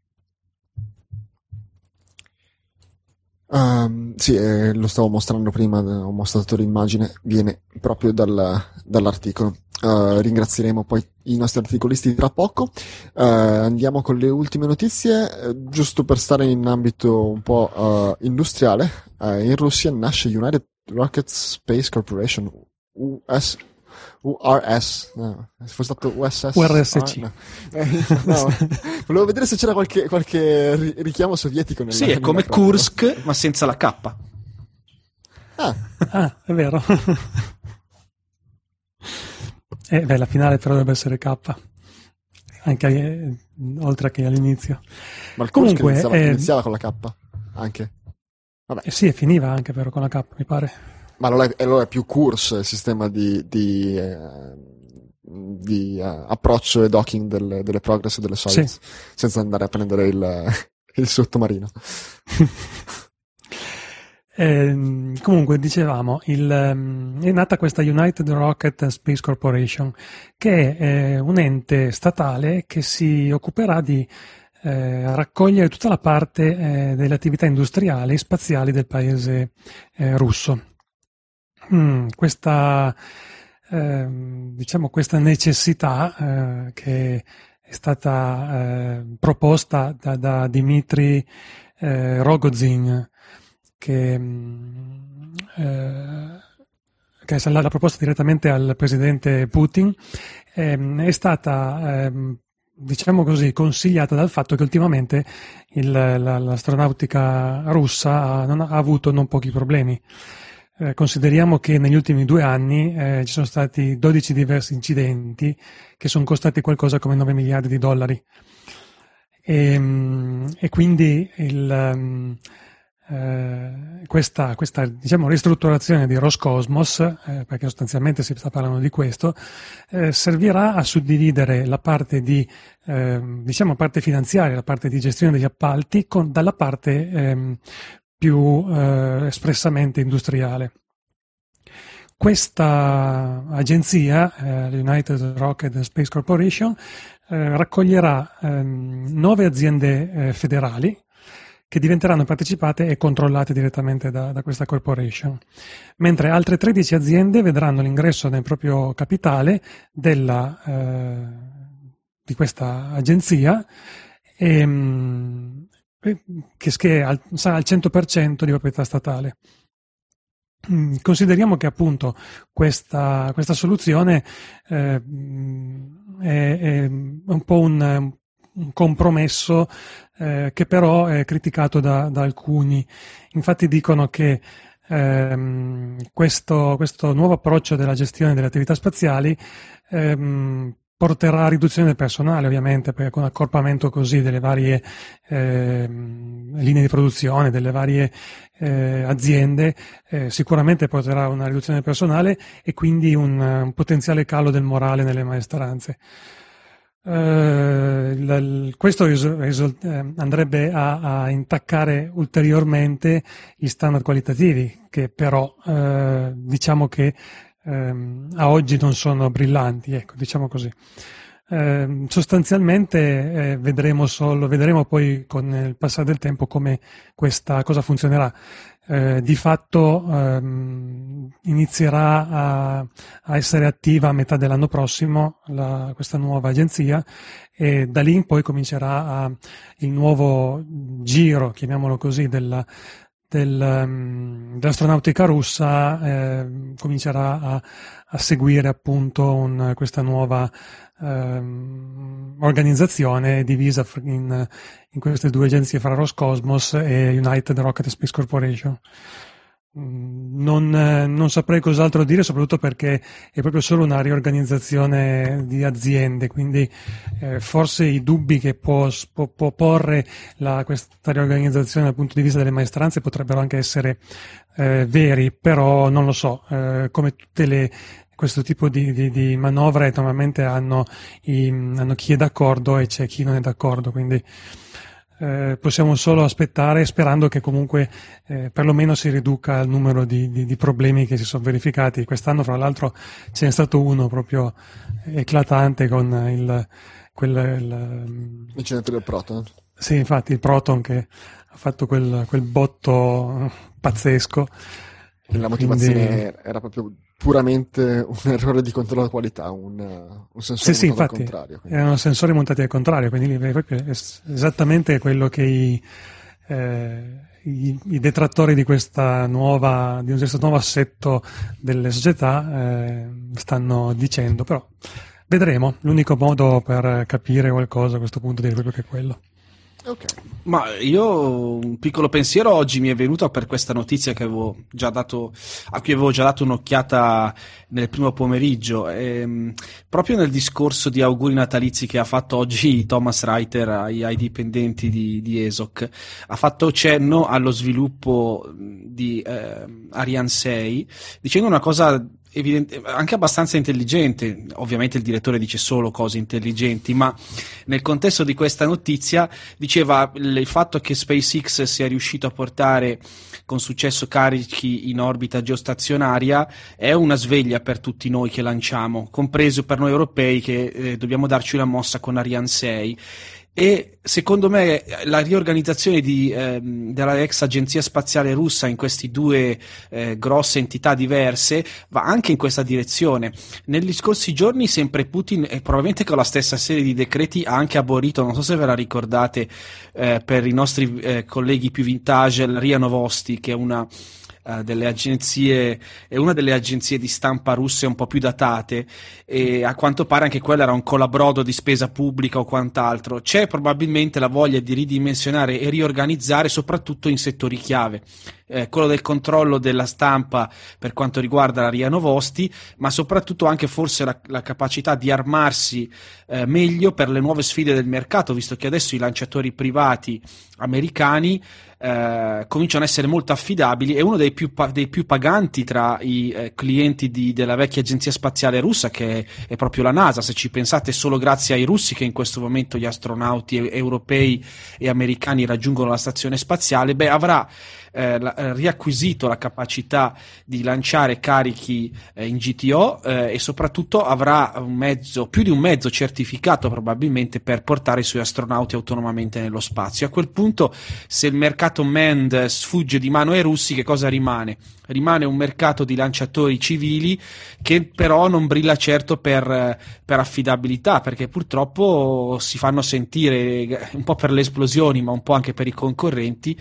Sì, lo stavo mostrando prima, ho mostrato l'immagine, viene proprio dall'articolo. ringrazieremo poi i nostri articolisti tra poco. Andiamo con le ultime notizie, giusto per stare in ambito un po' industriale. In Russia nasce United Rocket Space Corporation, URS, no, se fosse stato USS URSC. no. Volevo vedere se c'era qualche richiamo sovietico sì, è come Kursk ma senza la K. È vero. La finale però dovrebbe essere K, anche oltre che all'inizio. Ma il comunque iniziava con la K anche. Vabbè. Sì, e finiva anche però con la K, mi pare. Ma allora è più Kurs il sistema di approccio e docking delle Progress e delle Soyuz, sì, senza andare a prendere il sottomarino. Comunque dicevamo, è nata questa United Rocket Space Corporation, che è un ente statale che si occuperà di raccogliere tutta la parte delle attività industriali e spaziali del paese russo. Questa necessità che è stata proposta da Dmitry Rogozin, che l'ha proposta direttamente al presidente Putin, è stata diciamo così consigliata dal fatto che ultimamente l'astronautica russa ha avuto non pochi problemi. Consideriamo che negli ultimi 2 anni ci sono stati 12 diversi incidenti che sono costati qualcosa come $9 miliardi. E quindi questa diciamo ristrutturazione di Roscosmos, perché sostanzialmente si sta parlando di questo, servirà a suddividere la parte parte finanziaria, la parte di gestione degli appalti dalla parte più espressamente industriale. Questa agenzia, United Rocket Space Corporation, raccoglierà 9 aziende federali che diventeranno partecipate e controllate direttamente da questa corporation, mentre altre 13 aziende vedranno l'ingresso nel proprio capitale di questa agenzia che sarà al 100% di proprietà statale. Consideriamo che appunto questa soluzione è un po' un compromesso che però è criticato da alcuni. Infatti dicono che questo nuovo approccio della gestione delle attività spaziali porterà a riduzione del personale, ovviamente, perché con accorpamento così delle varie linee di produzione, delle varie aziende, sicuramente porterà a una riduzione del personale e quindi un potenziale calo del morale nelle maestranze. Questo andrebbe a intaccare ulteriormente gli standard qualitativi, che però diciamo che a oggi non sono brillanti, ecco, diciamo così. Sostanzialmente vedremo poi con il passare del tempo come questa cosa funzionerà. Di fatto inizierà a essere attiva a metà dell'anno prossimo questa nuova agenzia, e da lì in poi comincerà il nuovo giro, chiamiamolo così, dell'astronautica russa, comincerà a seguire appunto questa nuova organizzazione divisa in queste 2 agenzie fra Roscosmos e United Rocket Space Corporation. Non saprei cos'altro dire, soprattutto perché è proprio solo una riorganizzazione di aziende, quindi forse i dubbi che può porre questa riorganizzazione dal punto di vista delle maestranze potrebbero anche essere veri, però non lo so, come tutte questo tipo di manovre normalmente hanno chi è d'accordo e c'è chi non è d'accordo, quindi possiamo solo aspettare, sperando che comunque perlomeno si riduca il numero di problemi che si sono verificati. Quest'anno, fra l'altro, ce n'è stato uno proprio eclatante con l'incidente del Proton. Sì, infatti il Proton che ha fatto quel botto pazzesco. La motivazione era proprio puramente un errore di controllo della qualità, un sensore sì, montato al infatti, contrario. Quindi erano sensori montati al contrario, quindi proprio esattamente quello che i detrattori di questo nuovo assetto delle società stanno dicendo, però vedremo. L'unico modo per capire qualcosa a questo punto direi proprio che è quello. Okay. Ma io un piccolo pensiero oggi mi è venuto per questa notizia che a cui avevo già dato un'occhiata nel primo pomeriggio, proprio nel discorso di auguri natalizi che ha fatto oggi Thomas Reiter ai dipendenti di ESOC. Ha fatto cenno allo sviluppo di Ariane 6 dicendo una cosa anche abbastanza intelligente. Ovviamente il direttore dice solo cose intelligenti, ma nel contesto di questa notizia diceva il fatto che SpaceX sia riuscito a portare con successo carichi in orbita geostazionaria è una sveglia per tutti noi che lanciamo, compreso per noi europei che dobbiamo darci una mossa con Ariane 6. E secondo me la riorganizzazione della ex agenzia spaziale russa in questi due grosse entità diverse va anche in questa direzione. Negli scorsi giorni sempre Putin, probabilmente con la stessa serie di decreti, ha anche abolito, non so se ve la ricordate, per i nostri colleghi più vintage, la RIA Novosti, che è una delle agenzie, è una delle agenzie di stampa russe un po' più datate, e a quanto pare anche quello era un colabrodo di spesa pubblica o quant'altro. C'è probabilmente la voglia di ridimensionare e riorganizzare soprattutto in settori chiave, quello del controllo della stampa per quanto riguarda la RIA Novosti, ma soprattutto anche forse la capacità di armarsi meglio per le nuove sfide del mercato, visto che adesso i lanciatori privati americani cominciano a essere molto affidabili, e uno dei più paganti tra i clienti della vecchia agenzia spaziale russa, che è proprio la NASA. Se ci pensate, solo grazie ai russi che in questo momento gli astronauti europei e americani raggiungono la stazione spaziale, avrà riacquisito la capacità di lanciare carichi in GTO, e soprattutto avrà più di un mezzo certificato probabilmente per portare i suoi astronauti autonomamente nello spazio. A quel punto, se il mercato manned sfugge di mano ai russi, che cosa rimane? Rimane un mercato di lanciatori civili che però non brilla certo per affidabilità, perché purtroppo si fanno sentire un po' per le esplosioni, ma un po' anche per i concorrenti.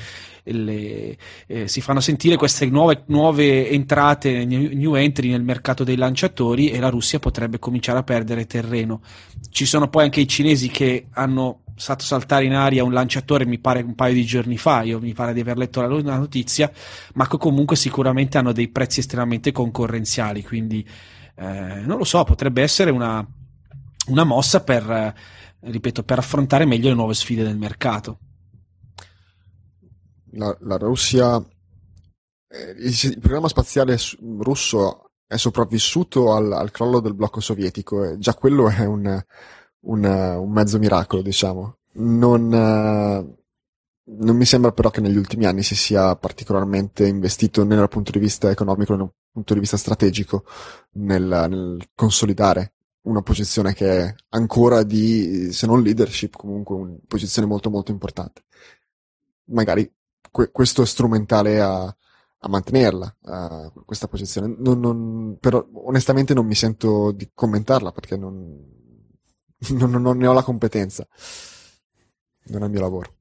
Si fanno sentire queste nuove entrate, new entry nel mercato dei lanciatori, e la Russia potrebbe cominciare a perdere terreno. Ci sono poi anche i cinesi che hanno fatto saltare in aria un lanciatore, mi pare un paio di giorni fa, mi pare di aver letto la notizia, ma che comunque sicuramente hanno dei prezzi estremamente concorrenziali, quindi non lo so, potrebbe essere una mossa per affrontare meglio le nuove sfide del mercato. La Russia, il programma spaziale russo è sopravvissuto al crollo del blocco sovietico, e già quello è un mezzo miracolo, diciamo. Non mi sembra però che negli ultimi anni si sia particolarmente investito né dal punto di vista economico né dal punto di vista strategico nel consolidare una posizione che è ancora se non leadership, comunque una posizione molto molto importante. Magari questo è strumentale a mantenerla, questa posizione. Però onestamente non mi sento di commentarla, perché non ne ho la competenza, non è il mio lavoro.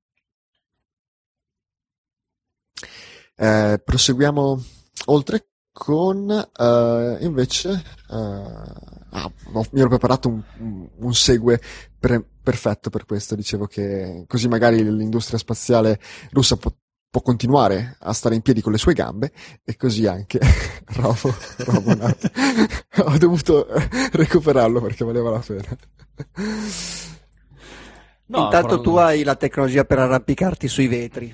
Proseguiamo oltre con invece mi ero preparato un segue perfetto per questo. Dicevo che così magari l'industria spaziale russa può continuare a stare in piedi con le sue gambe, e così anche Robonaut. Ho dovuto recuperarlo perché valeva la pena. No, intanto tu hai la tecnologia per arrampicarti sui vetri.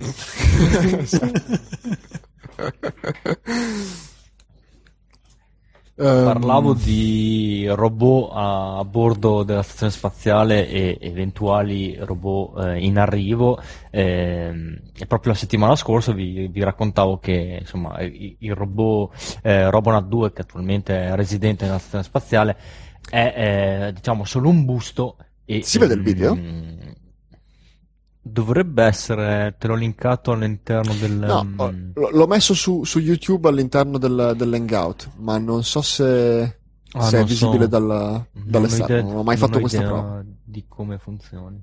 Parlavo di robot a bordo della stazione spaziale e eventuali robot in arrivo, e proprio la settimana scorsa vi raccontavo che insomma il robot Robonaut 2, che attualmente è residente nella stazione spaziale, è diciamo solo un busto. E si vede il video? Dovrebbe essere, te l'ho linkato all'interno del... No, l'ho messo su YouTube all'interno dell'hangout, ma non so se è visibile dall'esterno. Non ho mai fatto questa prova di come funzioni.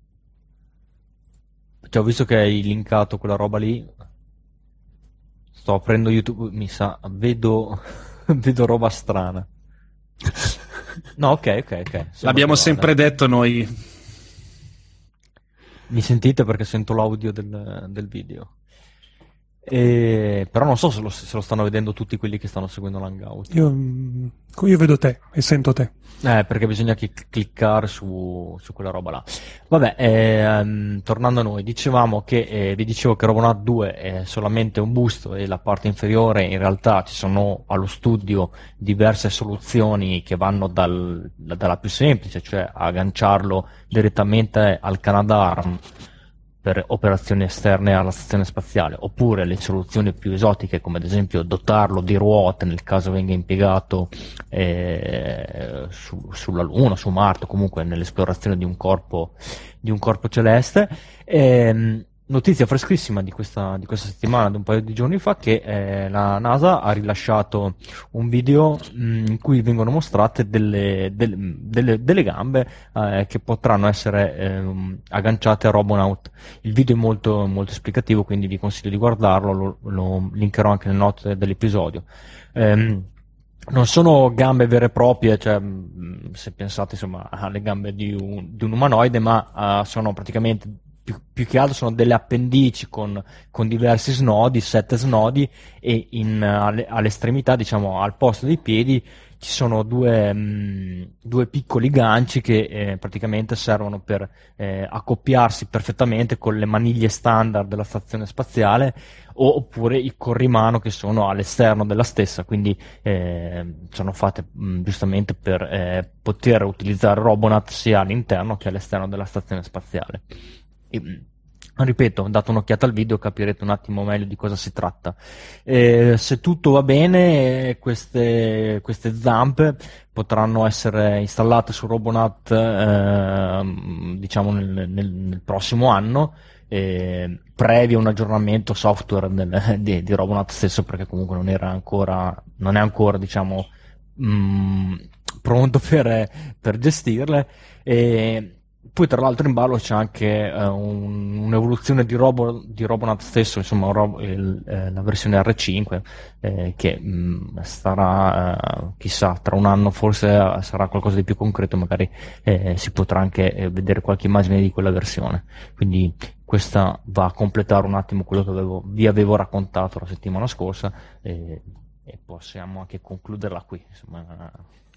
Cioè, ho visto che hai linkato quella roba lì. Sto aprendo YouTube, mi sa, vedo roba strana. No, ok. L'abbiamo sempre detto noi. Mi sentite perché sento l'audio del video. Però non so se lo stanno vedendo tutti quelli che stanno seguendo l'hangout. Io vedo te e sento te. Perché bisogna cliccare su quella roba là. Vabbè, tornando a noi, dicevamo che vi dicevo che Robonaut 2 è solamente un busto e la parte inferiore in realtà ci sono allo studio diverse soluzioni che vanno dalla più semplice, cioè agganciarlo direttamente al Canadarm per operazioni esterne alla stazione spaziale, oppure le soluzioni più esotiche, come ad esempio dotarlo di ruote nel caso venga impiegato sulla Luna, su Marte, o comunque nell'esplorazione di un corpo celeste. Notizia freschissima di questa settimana, di un paio di giorni fa, che la NASA ha rilasciato un video in cui vengono mostrate delle gambe che potranno essere agganciate a Robonaut. Il video è molto, molto esplicativo, quindi vi consiglio di guardarlo, lo linkerò anche nelle note dell'episodio. Non sono gambe vere e proprie, cioè, se pensate insomma alle gambe di un umanoide, ma sono praticamente più che altro sono delle appendici con diversi snodi, 7 snodi, e all'estremità, diciamo al posto dei piedi, ci sono due piccoli ganci che praticamente servono per accoppiarsi perfettamente con le maniglie standard della stazione spaziale, oppure i corrimano che sono all'esterno della stessa, quindi sono fatte giustamente per poter utilizzare Robonaut sia all'interno che all'esterno della stazione spaziale. Ripeto, date un'occhiata al video, capirete un attimo meglio di cosa si tratta. Se tutto va bene, queste zampe potranno essere installate su Robonaut diciamo nel prossimo anno, previo un aggiornamento software di Robonaut stesso, perché comunque non è ancora diciamo pronto per gestirle. Poi tra l'altro in ballo c'è anche un'evoluzione di Robonaut stesso, insomma la versione R5 che starà chissà, tra un anno forse sarà qualcosa di più concreto, magari si potrà anche vedere qualche immagine di quella versione. Quindi questa va a completare un attimo quello che vi avevo raccontato la settimana scorsa, e possiamo anche concluderla qui, insomma.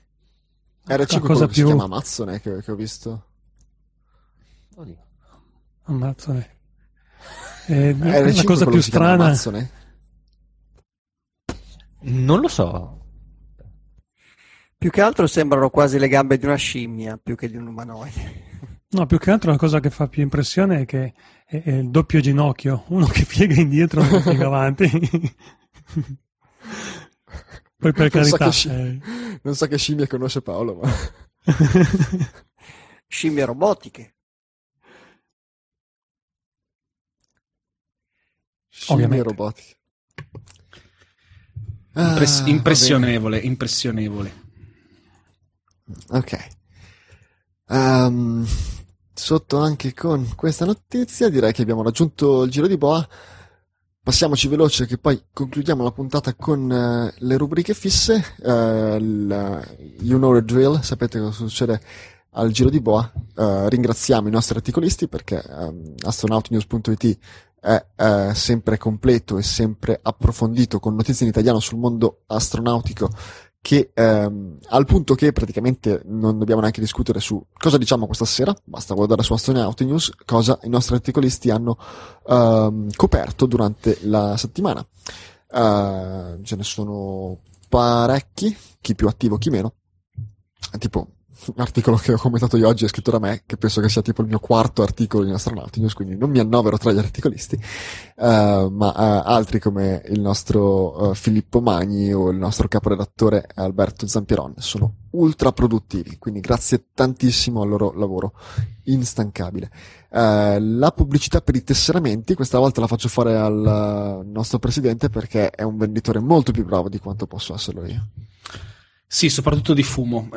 R5 quello che si chiama Amazzone che ho visto. Oddio. Amazzone. La cosa più strana. Non lo so. Più che altro sembrano quasi le gambe di una scimmia più che di un umanoide. No, più che altro la cosa che fa più impressione è che è il doppio ginocchio, uno che piega indietro e uno che piega avanti. Poi per carità. Non so che scimmie conosce Paolo, ma scimmie robotiche. Scimmie robotiche. Impressionevole. Ok. Sotto anche con questa notizia direi che abbiamo raggiunto il giro di boa. Passiamoci veloce che poi concludiamo la puntata con le rubriche fisse. You know the drill, sapete cosa succede al giro di boa. Ringraziamo i nostri articolisti perché astronautnews.it è sempre completo e sempre approfondito con notizie in italiano sul mondo astronautico, che al punto che praticamente non dobbiamo neanche discutere su cosa diciamo questa sera, basta guardare su Astronaut News cosa i nostri articolisti hanno coperto durante la settimana. Ce ne sono parecchi, chi più attivo chi meno, tipo l'articolo che ho commentato io oggi è scritto da me, che penso che sia tipo il mio quarto articolo in Astronaut News, quindi non mi annovero tra gli articolisti, ma altri come il nostro Filippo Magni o il nostro caporedattore Alberto Zampieron sono ultra produttivi, quindi grazie tantissimo al loro lavoro instancabile. La pubblicità per i tesseramenti questa volta la faccio fare al nostro presidente, perché è un venditore molto più bravo di quanto posso esserlo io. Sì, soprattutto di fumo.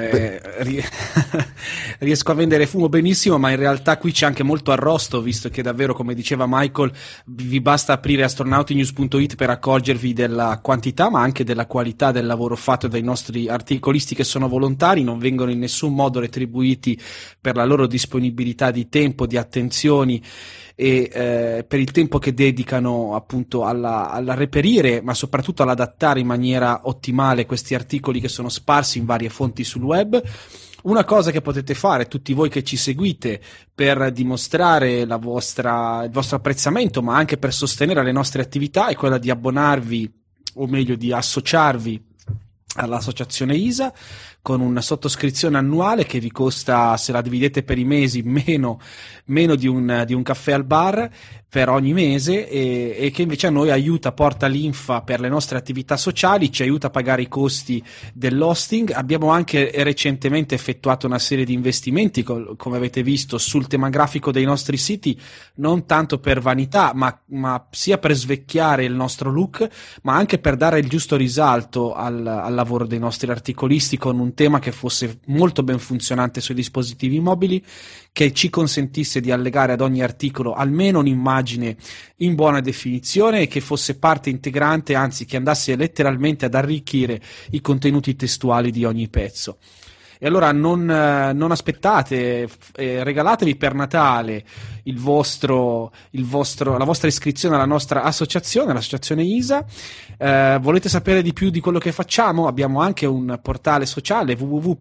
Riesco a vendere fumo benissimo, ma in realtà qui c'è anche molto arrosto, visto che davvero, come diceva Michael, vi basta aprire astronautinews.it per accorgervi della quantità, ma anche della qualità del lavoro fatto dai nostri articolisti, che sono volontari, non vengono in nessun modo retribuiti per la loro disponibilità di tempo, di attenzioni e per il tempo che dedicano appunto alla reperire, ma soprattutto all'adattare in maniera ottimale questi articoli che sono sparsi in varie fonti sul web. Una cosa che potete fare tutti voi che ci seguite per dimostrare il vostro apprezzamento, ma anche per sostenere le nostre attività, è quella di abbonarvi, o meglio di associarvi all'associazione ISA con una sottoscrizione annuale che vi costa, se la dividete per i mesi, meno di un caffè al bar per ogni mese, e che invece a noi aiuta, porta linfa per le nostre attività sociali, ci aiuta a pagare i costi dell'hosting. Abbiamo anche recentemente effettuato una serie di investimenti, come avete visto, sul tema grafico dei nostri siti, non tanto per vanità, ma sia per svecchiare il nostro look, ma anche per dare il giusto risalto al lavoro dei nostri articolisti, con un tema che fosse molto ben funzionante sui dispositivi mobili, che ci consentisse di allegare ad ogni articolo almeno un'immagine in buona definizione e che fosse parte integrante, anzi che andasse letteralmente ad arricchire i contenuti testuali di ogni pezzo. E allora non aspettate, regalatevi per Natale la vostra iscrizione alla nostra associazione, l'associazione ISA. Volete sapere di più di quello che facciamo? Abbiamo anche un portale sociale,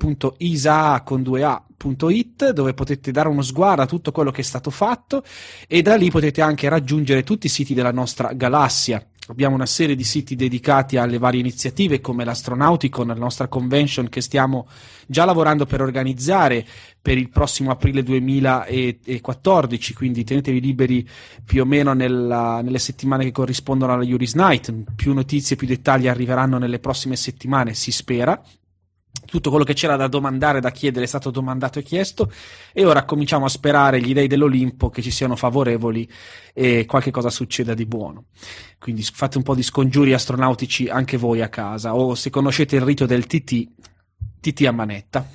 www.isa.it, dove potete dare uno sguardo a tutto quello che è stato fatto, e da lì potete anche raggiungere tutti i siti della nostra galassia. Abbiamo una serie di siti dedicati alle varie iniziative, come l'Astronauticon, la nostra convention che stiamo già lavorando per organizzare per il prossimo aprile 2014, quindi tenetevi liberi più o meno nelle settimane che corrispondono alla Juris Night. Più notizie, più dettagli arriveranno nelle prossime settimane, si spera. Tutto quello che c'era da domandare, da chiedere, è stato domandato e chiesto, e ora cominciamo a sperare, gli dei dell'Olimpo, che ci siano favorevoli e qualche cosa succeda di buono. Quindi fate un po' di scongiuri astronautici anche voi a casa, o se conoscete il rito del TT a manetta.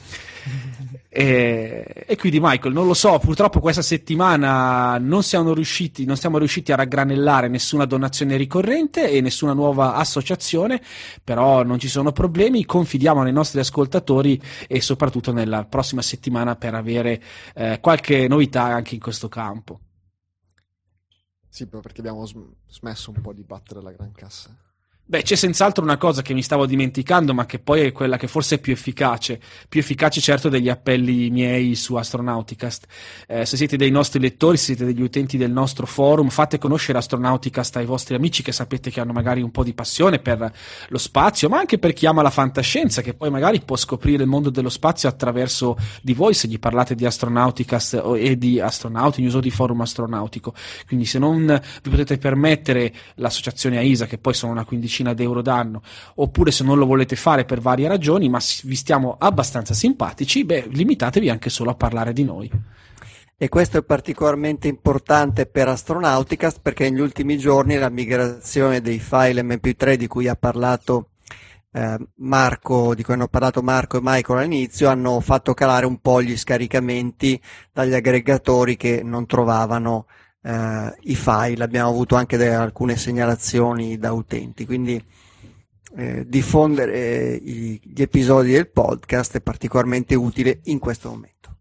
E quindi Michael, non lo so, purtroppo questa settimana non siamo riusciti a raggranellare nessuna donazione ricorrente e nessuna nuova associazione, però non ci sono problemi, confidiamo nei nostri ascoltatori e soprattutto nella prossima settimana per avere qualche novità anche in questo campo. Sì, perché abbiamo smesso un po' di battere la gran cassa. Beh, c'è senz'altro una cosa che mi stavo dimenticando, ma che poi è quella che forse è più efficace certo degli appelli miei su Astronauticast. Se siete dei nostri lettori, se siete degli utenti del nostro forum, fate conoscere Astronauticast ai vostri amici che sapete che hanno magari un po' di passione per lo spazio, ma anche per chi ama la fantascienza, che poi magari può scoprire il mondo dello spazio attraverso di voi, se gli parlate di Astronauticast e di Astronautinews o di Forum Astronautico. Quindi se non vi potete permettere l'associazione AISA, che poi sono una quindicina d'euro d'anno, oppure se non lo volete fare per varie ragioni, ma vi stiamo abbastanza simpatici, limitatevi anche solo a parlare di noi. E questo è particolarmente importante per Astronauticast, perché negli ultimi giorni la migrazione dei file MP3 di cui ha parlato Marco, di cui hanno parlato Marco e Michael all'inizio, hanno fatto calare un po' gli scaricamenti dagli aggregatori che non trovavano i file. Abbiamo avuto anche alcune segnalazioni da utenti, quindi diffondere gli episodi del podcast è particolarmente utile in questo momento.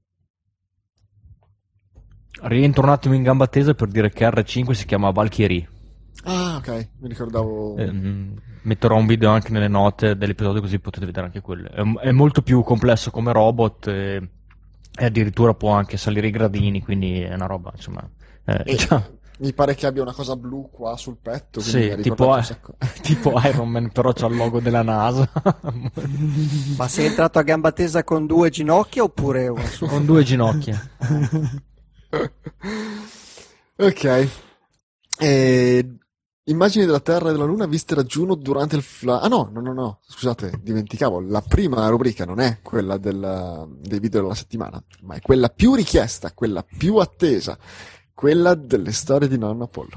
Rientro un attimo in gamba tesa per dire che R5 si chiama Valkyrie. Ah, ok, mi ricordavo. Metterò un video anche nelle note dell'episodio, così potete vedere anche quello. È molto più complesso come robot e addirittura può anche salire i gradini, quindi è una roba, insomma. Mi pare che abbia una cosa blu qua sul petto. Sì, tipo Iron Man, però c'ha il logo della NASA. Ma sei entrato a gamba tesa con 2 ginocchia oppure una sola? Con 2 ginocchia. Ok. Immagini della Terra e della Luna viste da Juno durante il no, scusate, dimenticavo, la prima rubrica non è quella dei video della settimana, ma è quella più richiesta, quella più attesa, quella delle storie di nonno Apollo.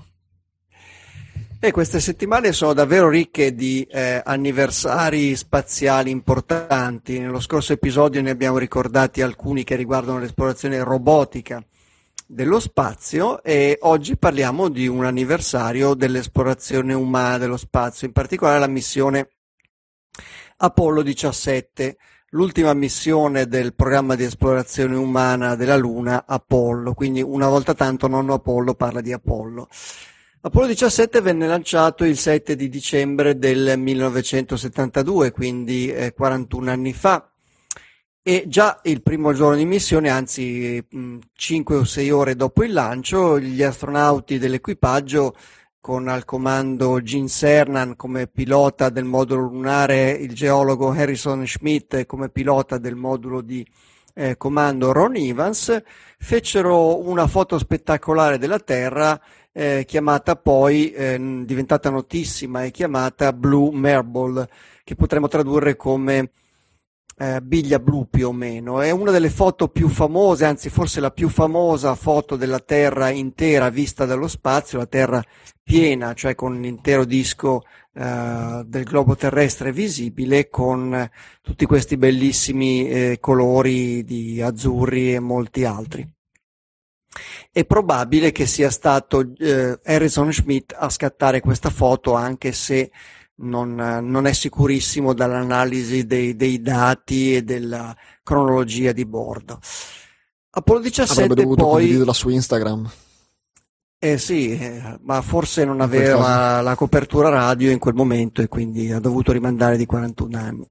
E queste settimane sono davvero ricche di anniversari spaziali importanti. Nello scorso episodio ne abbiamo ricordati alcuni che riguardano l'esplorazione robotica dello spazio, e oggi parliamo di un anniversario dell'esplorazione umana dello spazio, in particolare la missione Apollo 17, l'ultima missione del programma di esplorazione umana della Luna Apollo, quindi una volta tanto nonno Apollo parla di Apollo. Apollo 17 venne lanciato il 7 di dicembre del 1972, quindi 41 anni fa. E già il primo giorno di missione, anzi 5 o 6 ore dopo il lancio, gli astronauti dell'equipaggio, con al comando Gene Cernan come pilota del modulo lunare, il geologo Harrison Schmitt come pilota del modulo di comando Ron Evans, fecero una foto spettacolare della Terra chiamata poi, diventata notissima e chiamata Blue Marble, che potremmo tradurre come biglia blu più o meno. È una delle foto più famose, anzi forse la più famosa foto della Terra intera vista dallo spazio, la Terra piena, cioè con l'intero disco del globo terrestre visibile, con tutti questi bellissimi colori di azzurri e molti altri. È probabile che sia stato Harrison Schmitt a scattare questa foto, anche se non è sicurissimo dall'analisi dei dati e della cronologia di bordo. Apollo 17 avrebbe dovuto poi condividerla su Instagram. Sì, ma forse non aveva la copertura radio in quel momento e quindi ha dovuto rimandare di 41 anni.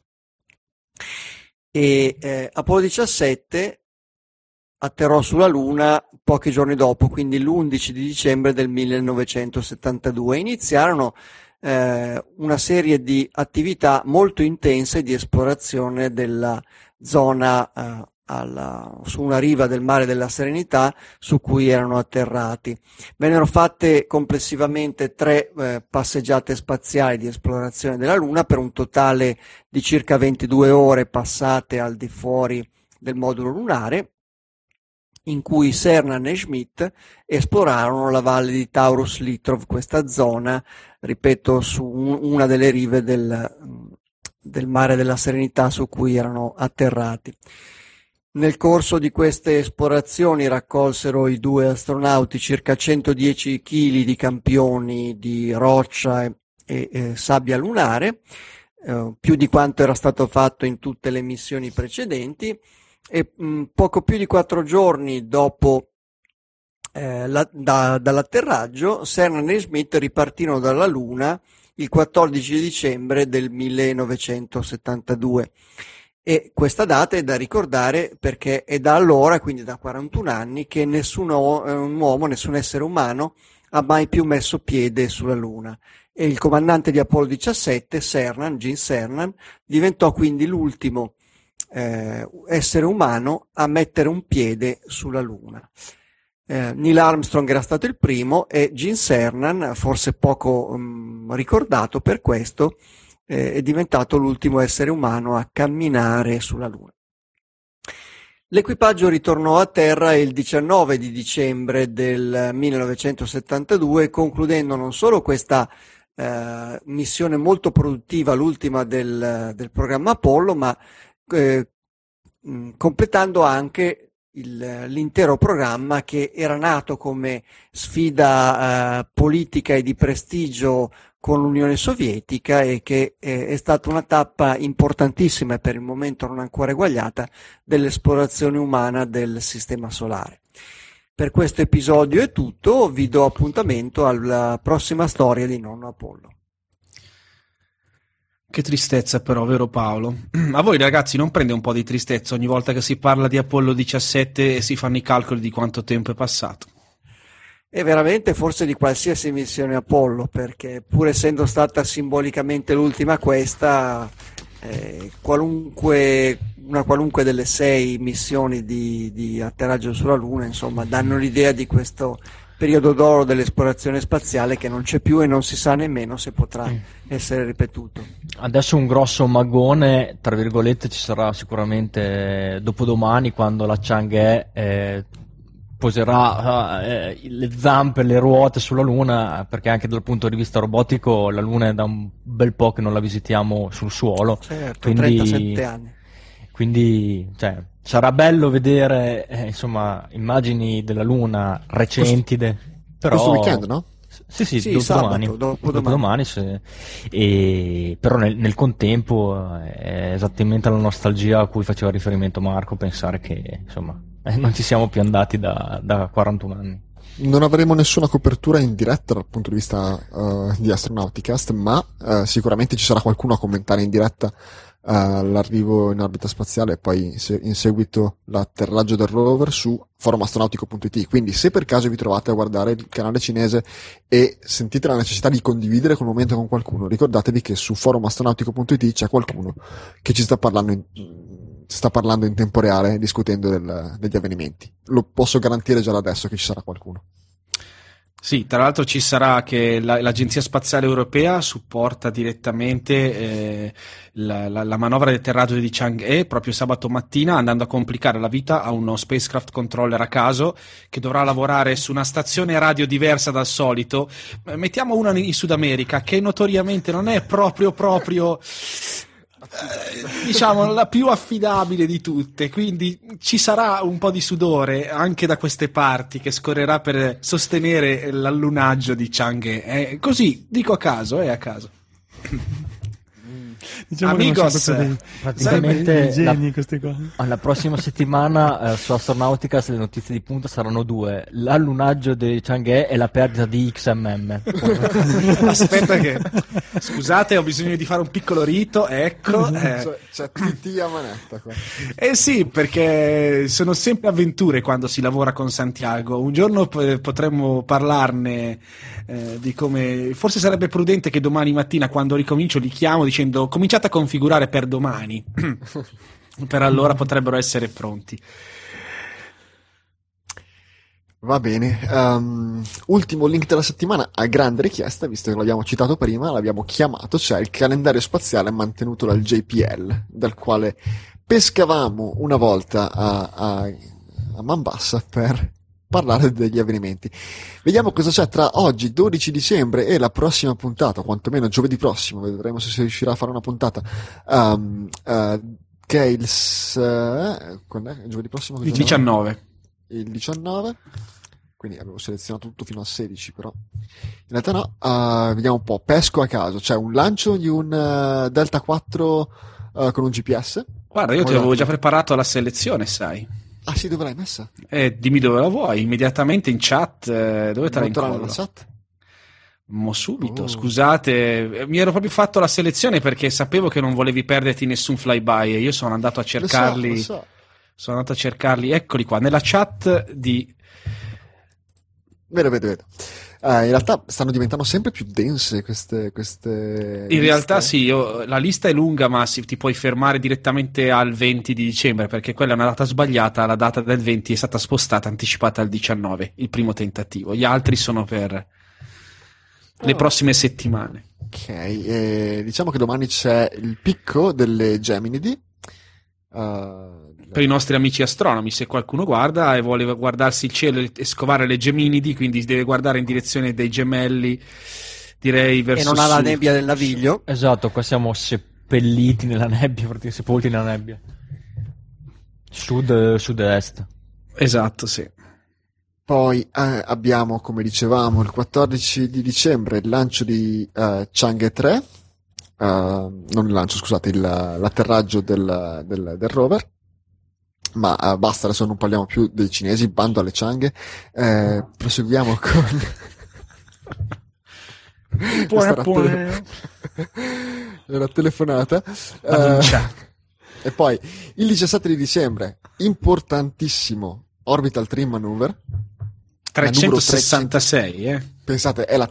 E Apollo 17 atterrò sulla Luna pochi giorni dopo, quindi l'11 di dicembre del 1972. Iniziarono una serie di attività molto intense di esplorazione della zona su una riva del mare della Serenità su cui erano atterrati. Vennero fatte complessivamente 3 passeggiate spaziali di esplorazione della Luna, per un totale di circa 22 ore passate al di fuori del modulo lunare, in cui Cernan e Schmitt esplorarono la valle di Taurus-Litrov, questa zona, ripeto, su una delle rive del mare della Serenità su cui erano atterrati. Nel corso di queste esplorazioni raccolsero i 2 astronauti circa 110 kg di campioni di roccia e sabbia lunare, più di quanto era stato fatto in tutte le missioni precedenti, e poco più di 4 giorni dopo dall'atterraggio, Cernan e Schmitt ripartirono dalla Luna il 14 dicembre del 1972. E questa data è da ricordare perché è da allora, quindi da 41 anni, che nessun uomo, nessun essere umano ha mai più messo piede sulla Luna. E il comandante di Apollo 17, Gene Cernan, diventò quindi l'ultimo essere umano a mettere un piede sulla Luna. Neil Armstrong era stato il primo e Gene Cernan, forse poco ricordato per questo, è diventato l'ultimo essere umano a camminare sulla Luna. L'equipaggio ritornò a terra il 19 di dicembre del 1972, concludendo non solo questa missione molto produttiva, l'ultima del programma Apollo, ma completando anche l'intero programma, che era nato come sfida politica e di prestigio con l'Unione Sovietica, e che è stata una tappa importantissima e per il momento non ancora eguagliata dell'esplorazione umana del Sistema Solare. Per questo episodio è tutto, vi do appuntamento alla prossima storia di nonno Apollo. Che tristezza però, vero Paolo? A voi ragazzi non prende un po' di tristezza ogni volta che si parla di Apollo 17 e si fanno i calcoli di quanto tempo è passato? E veramente forse di qualsiasi missione Apollo, perché pur essendo stata simbolicamente l'ultima questa, una qualunque delle 6 missioni di atterraggio sulla Luna, insomma, danno l'idea di questo periodo d'oro dell'esplorazione spaziale che non c'è più e non si sa nemmeno se potrà essere ripetuto. Adesso un grosso magone, tra virgolette, ci sarà sicuramente dopodomani, quando la Chang'e poserà le zampe e le ruote sulla Luna, perché anche dal punto di vista robotico la Luna è da un bel po' che non la visitiamo sul suolo. Certo, 37 anni. Quindi sarà bello vedere insomma immagini della Luna recenti, però questo weekend, no? Sì, sabato, dopodomani però nel contempo è esattamente la nostalgia a cui faceva riferimento Marco, pensare che insomma non ci siamo più andati da 41 anni. Non avremo nessuna copertura in diretta dal punto di vista di Astronauticast, ma sicuramente ci sarà qualcuno a commentare in diretta l'arrivo in orbita spaziale e poi in seguito l'atterraggio del rover su forumastronautico.it. Quindi se per caso vi trovate a guardare il canale cinese e sentite la necessità di condividere quel momento con qualcuno, ricordatevi che su forumastronautico.it c'è qualcuno che ci sta parlando in tempo reale, discutendo degli avvenimenti. Lo posso garantire già da adesso che ci sarà qualcuno. Sì, tra l'altro ci sarà che l'Agenzia Spaziale Europea supporta direttamente la manovra di atterraggio di Chang'e proprio sabato mattina, andando a complicare la vita a uno spacecraft controller a caso che dovrà lavorare su una stazione radio diversa dal solito. Mettiamo una in Sud America che notoriamente non è proprio diciamo la più affidabile di tutte, quindi ci sarà un po' di sudore anche da queste parti che scorrerà per sostenere l'allunaggio di Chang'e. Così dico a caso, a caso. Diciamo Amigos, praticamente geni, queste cose. la prossima settimana su Astronauticast le notizie di punta saranno due: l'allunaggio di Chang'e e la perdita di XMM. Aspetta che scusate, ho bisogno di fare un piccolo rito, ecco. C'è TT a manetta qua. Sì, perché sono sempre avventure quando si lavora con Santiago. Un giorno potremmo parlarne di come forse sarebbe prudente che domani mattina, quando ricomincio, li chiamo dicendo: cominciate a configurare per domani. Per allora potrebbero essere pronti. Va bene. Ultimo link della settimana, a grande richiesta, visto che l'abbiamo citato prima, l'abbiamo chiamato, cioè il calendario spaziale mantenuto dal JPL, dal quale pescavamo una volta a man bassa per parlare degli avvenimenti. Vediamo cosa c'è tra oggi, 12 dicembre, e la prossima puntata, o quantomeno giovedì prossimo, vedremo se si riuscirà a fare una puntata, che è quando è? Giovedì prossimo? Il 19. Il 19, quindi avevo selezionato tutto fino al 16, però in realtà no. Vediamo un po', pesco a caso, c'è un lancio di un Delta 4 con un GPS. Guarda, io ti avevo già preparato la selezione, sai. Ah sì, dove l'hai messa? Dimmi dove la vuoi, immediatamente in chat, dove te la incollo? Nella chat? Mo subito, scusate, mi ero proprio fatto la selezione perché sapevo che non volevi perderti nessun flyby e io sono andato a cercarli. Lo so. Sono andato a cercarli, eccoli qua, nella chat di... Vedo. In realtà stanno diventando sempre più dense queste In liste. realtà sì, la lista è lunga, ma ti puoi fermare direttamente al 20 di dicembre, perché quella è una data sbagliata, la data del 20 è stata spostata, anticipata al 19, il primo tentativo. Gli altri sono per le prossime settimane. Ok, diciamo che domani c'è il picco delle Geminidi. Per i nostri amici astronomi, se qualcuno guarda e vuole guardarsi il cielo e scovare le Geminidi, quindi deve guardare in direzione dei gemelli, direi verso e non ha la sud. nebbia del naviglio. Esatto, qua siamo seppelliti nella nebbia, praticamente sepolti nella nebbia. Sud-est. Esatto, sì. Poi abbiamo, come dicevamo, il 14 di dicembre il lancio di Chang'e 3, non il lancio, scusate, l'atterraggio del rover. Ma basta, adesso non parliamo più dei cinesi, bando alle Chang'e. Proseguiamo con una telefonata. E poi il 17 di dicembre, importantissimo, Orbital Trim Maneuver. 366, Pensate, è la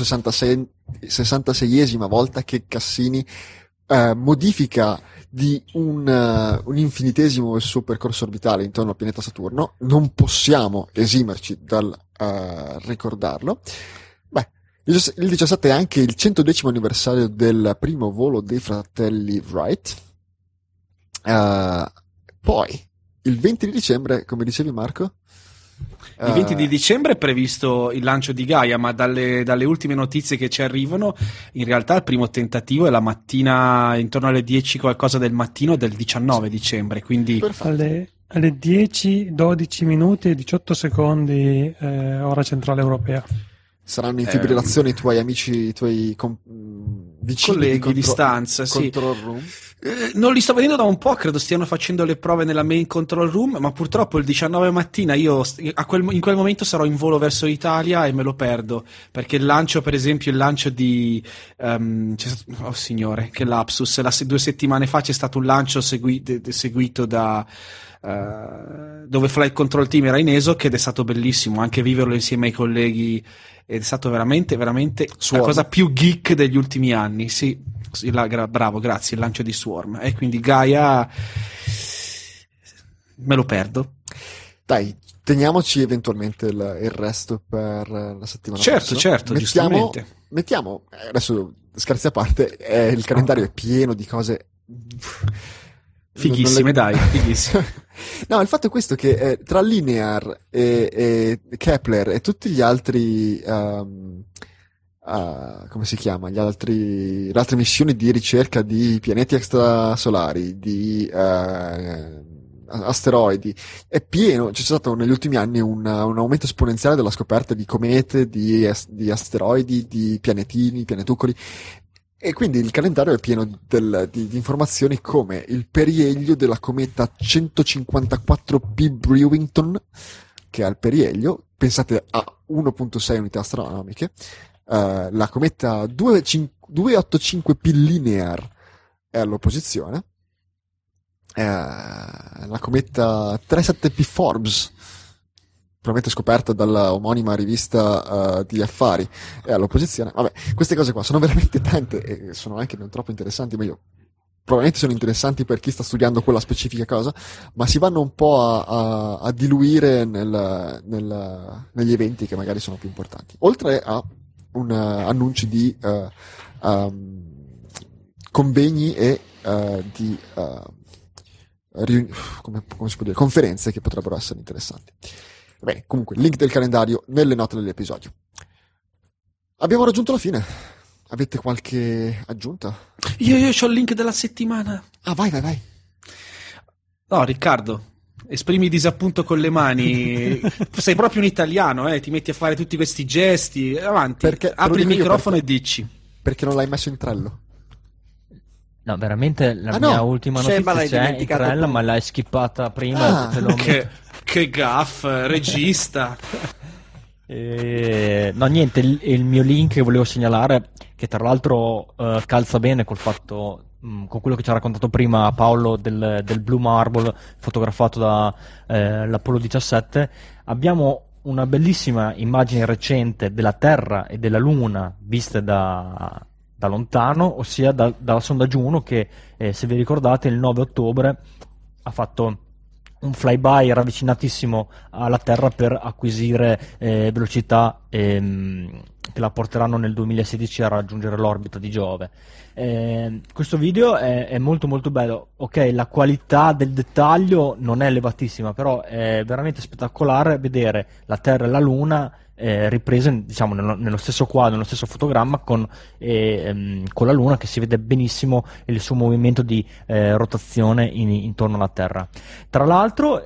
366esima volta che Cassini modifica di un infinitesimo il suo percorso orbitale intorno al pianeta Saturno. Non possiamo esimerci dal ricordarlo. Beh, il 17 è anche il 110° anniversario del primo volo dei fratelli Wright. Poi, il 20 di dicembre, come dicevi Marco? Il 20 di dicembre è previsto il lancio di Gaia, ma dalle ultime notizie che ci arrivano, in realtà il primo tentativo è la mattina, intorno alle 10 qualcosa del mattino del 19 dicembre, quindi alle 10, 12 minuti e 18 secondi ora centrale europea. Saranno in fibrillazione i tuoi amici, i tuoi vicini colleghi di stanza, sì. Control room? Non li sto vedendo da un po', credo stiano facendo le prove nella main control room, ma purtroppo il 19 mattina io in quel momento sarò in volo verso l'Italia e me lo perdo, perché il lancio, per esempio, il lancio di oh signore, che lapsus, 2 settimane fa c'è stato un lancio seguito da dove Flight Control Team era in ESOC, ed è stato bellissimo anche viverlo insieme ai colleghi, ed è stato veramente veramente la cosa più geek degli ultimi anni. Sì, bravo, grazie, il lancio di Swarm, e quindi Gaia me lo perdo. Dai, teniamoci eventualmente il resto per la settimana prossima. Certo, giustamente. Mettiamo, adesso scherzi a parte, il calendario è pieno di cose fighissime, fighissime. No, il fatto è questo, che tra Linear e Kepler e tutti gli altri come si chiama? Le altre missioni di ricerca di pianeti extrasolari, di asteroidi, è pieno. C'è stato negli ultimi anni un aumento esponenziale della scoperta di comete, di asteroidi, di pianetini, pianetucoli. E quindi il calendario è pieno di informazioni come il perielio della cometa 154P Brewington, che ha il perielio, pensate a 1.6 unità astronomiche, la cometa 285P Linear è all'opposizione, la cometa 37P Forbes, probabilmente scoperta dalla omonima rivista di affari, è all'opposizione. Vabbè, queste cose qua sono veramente tante e sono anche non troppo interessanti, ma probabilmente sono interessanti per chi sta studiando quella specifica cosa, ma si vanno un po' a diluire negli eventi che magari sono più importanti. Oltre a annunci di convegni e di come si può dire, conferenze che potrebbero essere interessanti. Bene, comunque, link del calendario nelle note dell'episodio. Abbiamo raggiunto la fine. Avete qualche aggiunta? Io c'ho il link della settimana. Ah, vai. No, Riccardo, esprimi disappunto con le mani. Sei proprio un italiano, ti metti a fare tutti questi gesti. Avanti, apri il microfono e dici. Perché non l'hai messo in Trello? No, veramente la mia ultima notizia c'è in Trello, ma l'hai skippata prima. Che gaff, regista. No, niente, il mio link che volevo segnalare, che tra l'altro calza bene col fatto, con quello che ci ha raccontato prima Paolo del Blue Marble fotografato da l'Apollo 17. Abbiamo una bellissima immagine recente della Terra e della Luna viste da lontano, ossia dalla sonda Juno, che se vi ricordate il 9 ottobre ha fatto un flyby ravvicinatissimo alla Terra per acquisire velocità che la porteranno nel 2016 a raggiungere l'orbita di Giove. Questo video è molto molto bello. Ok, la qualità del dettaglio non è elevatissima, però è veramente spettacolare vedere la Terra e la Luna riprese, diciamo, nello stesso quadro, nello stesso fotogramma, con la Luna che si vede benissimo il suo movimento di rotazione intorno alla Terra. Tra l'altro,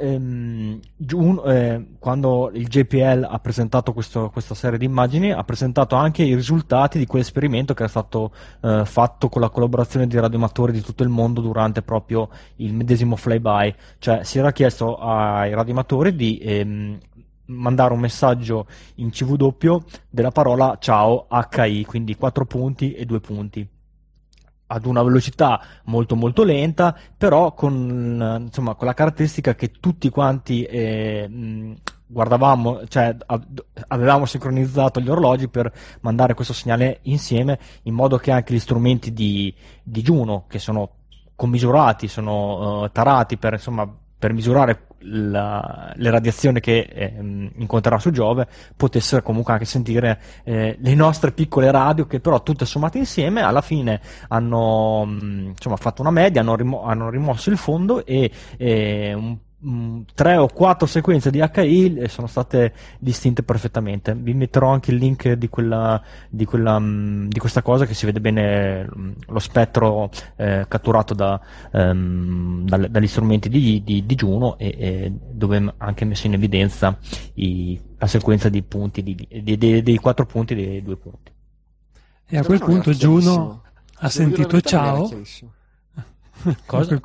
quando il JPL ha presentato questa serie di immagini, ha presentato anche i risultati di quell'esperimento che era stato fatto con la collaborazione di radioamatori di tutto il mondo durante proprio il medesimo flyby. Cioè, si era chiesto ai radioamatori di mandare un messaggio in CW della parola ciao HI, quindi 4 punti e 2 punti, ad una velocità molto molto lenta, però con la caratteristica che tutti quanti guardavamo, cioè avevamo sincronizzato gli orologi per mandare questo segnale insieme, in modo che anche gli strumenti di Juno, che sono commisurati, sono tarati per misurare le radiazioni che incontrerà su Giove potessero comunque anche sentire le nostre piccole radio, che però tutte sommate insieme alla fine hanno fatto una media, hanno rimosso il fondo e 3 o 4 sequenze di HI sono state distinte perfettamente. Vi metterò anche il link di questa cosa, che si vede bene lo spettro catturato dagli strumenti di Juno, e dove è anche messo in evidenza la sequenza di punti dei 4 punti e dei 2 punti. E a quel punto Juno ha sentito ciao. Cosa?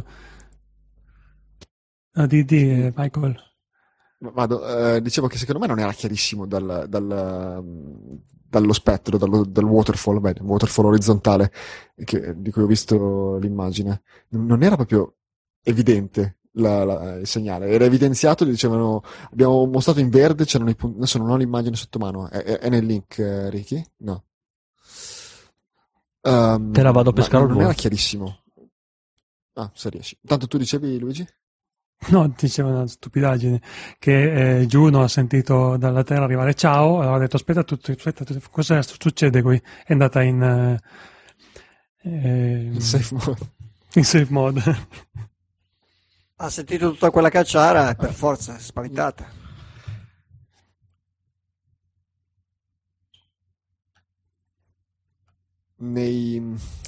No, di Michael. Vado, dicevo che secondo me non era chiarissimo dallo spettro, dal waterfall, il waterfall orizzontale di cui ho visto l'immagine. Non era proprio evidente il segnale, era evidenziato, dicevano, abbiamo mostrato in verde, c'erano i punti. Adesso non ho l'immagine sotto mano, è nel link, Ricky? No. Te la vado a pescare al volo. Non era chiarissimo. Se riesci. Tanto tu dicevi, Luigi? No, diceva una stupidaggine, che Juno ha sentito dalla Terra arrivare ciao, allora ha detto aspetta, cosa succede qui? È andata in safe mode. In safe mode. Ha sentito tutta quella cacciara e per forza è spaventata. Nei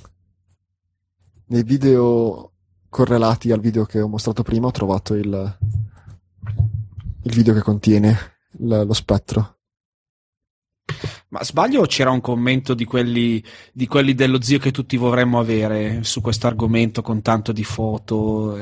video correlati al video che ho mostrato prima ho trovato il video che contiene lo spettro. Ma sbaglio o c'era un commento di quelli dello zio che tutti vorremmo avere su questo argomento, con tanto di foto?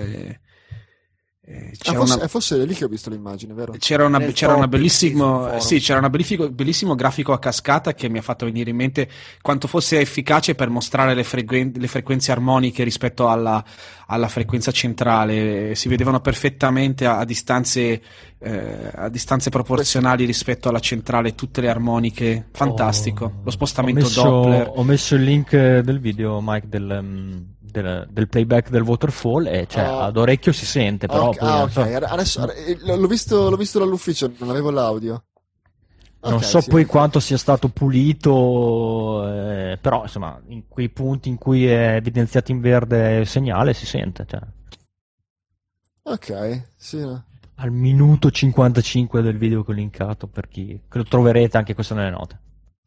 Forse è lì che ho visto l'immagine, vero? C'era una bellissimo grafico a cascata che mi ha fatto venire in mente quanto fosse efficace per mostrare le frequenze armoniche rispetto alla frequenza centrale. Si vedevano perfettamente a distanze proporzionali rispetto alla centrale tutte le armoniche. Fantastico. Lo spostamento Doppler. Ho messo il link del video, Mike, del playback del waterfall, e ad orecchio si sente, però ok. Adesso l'ho visto dall'ufficio, non avevo l'audio. Non so poi quanto sia stato pulito, però insomma in quei punti in cui è evidenziato in verde il segnale si sente, Ok, sì. Al minuto 55 del video che ho linkato, per chi che lo troverete anche questo nelle note.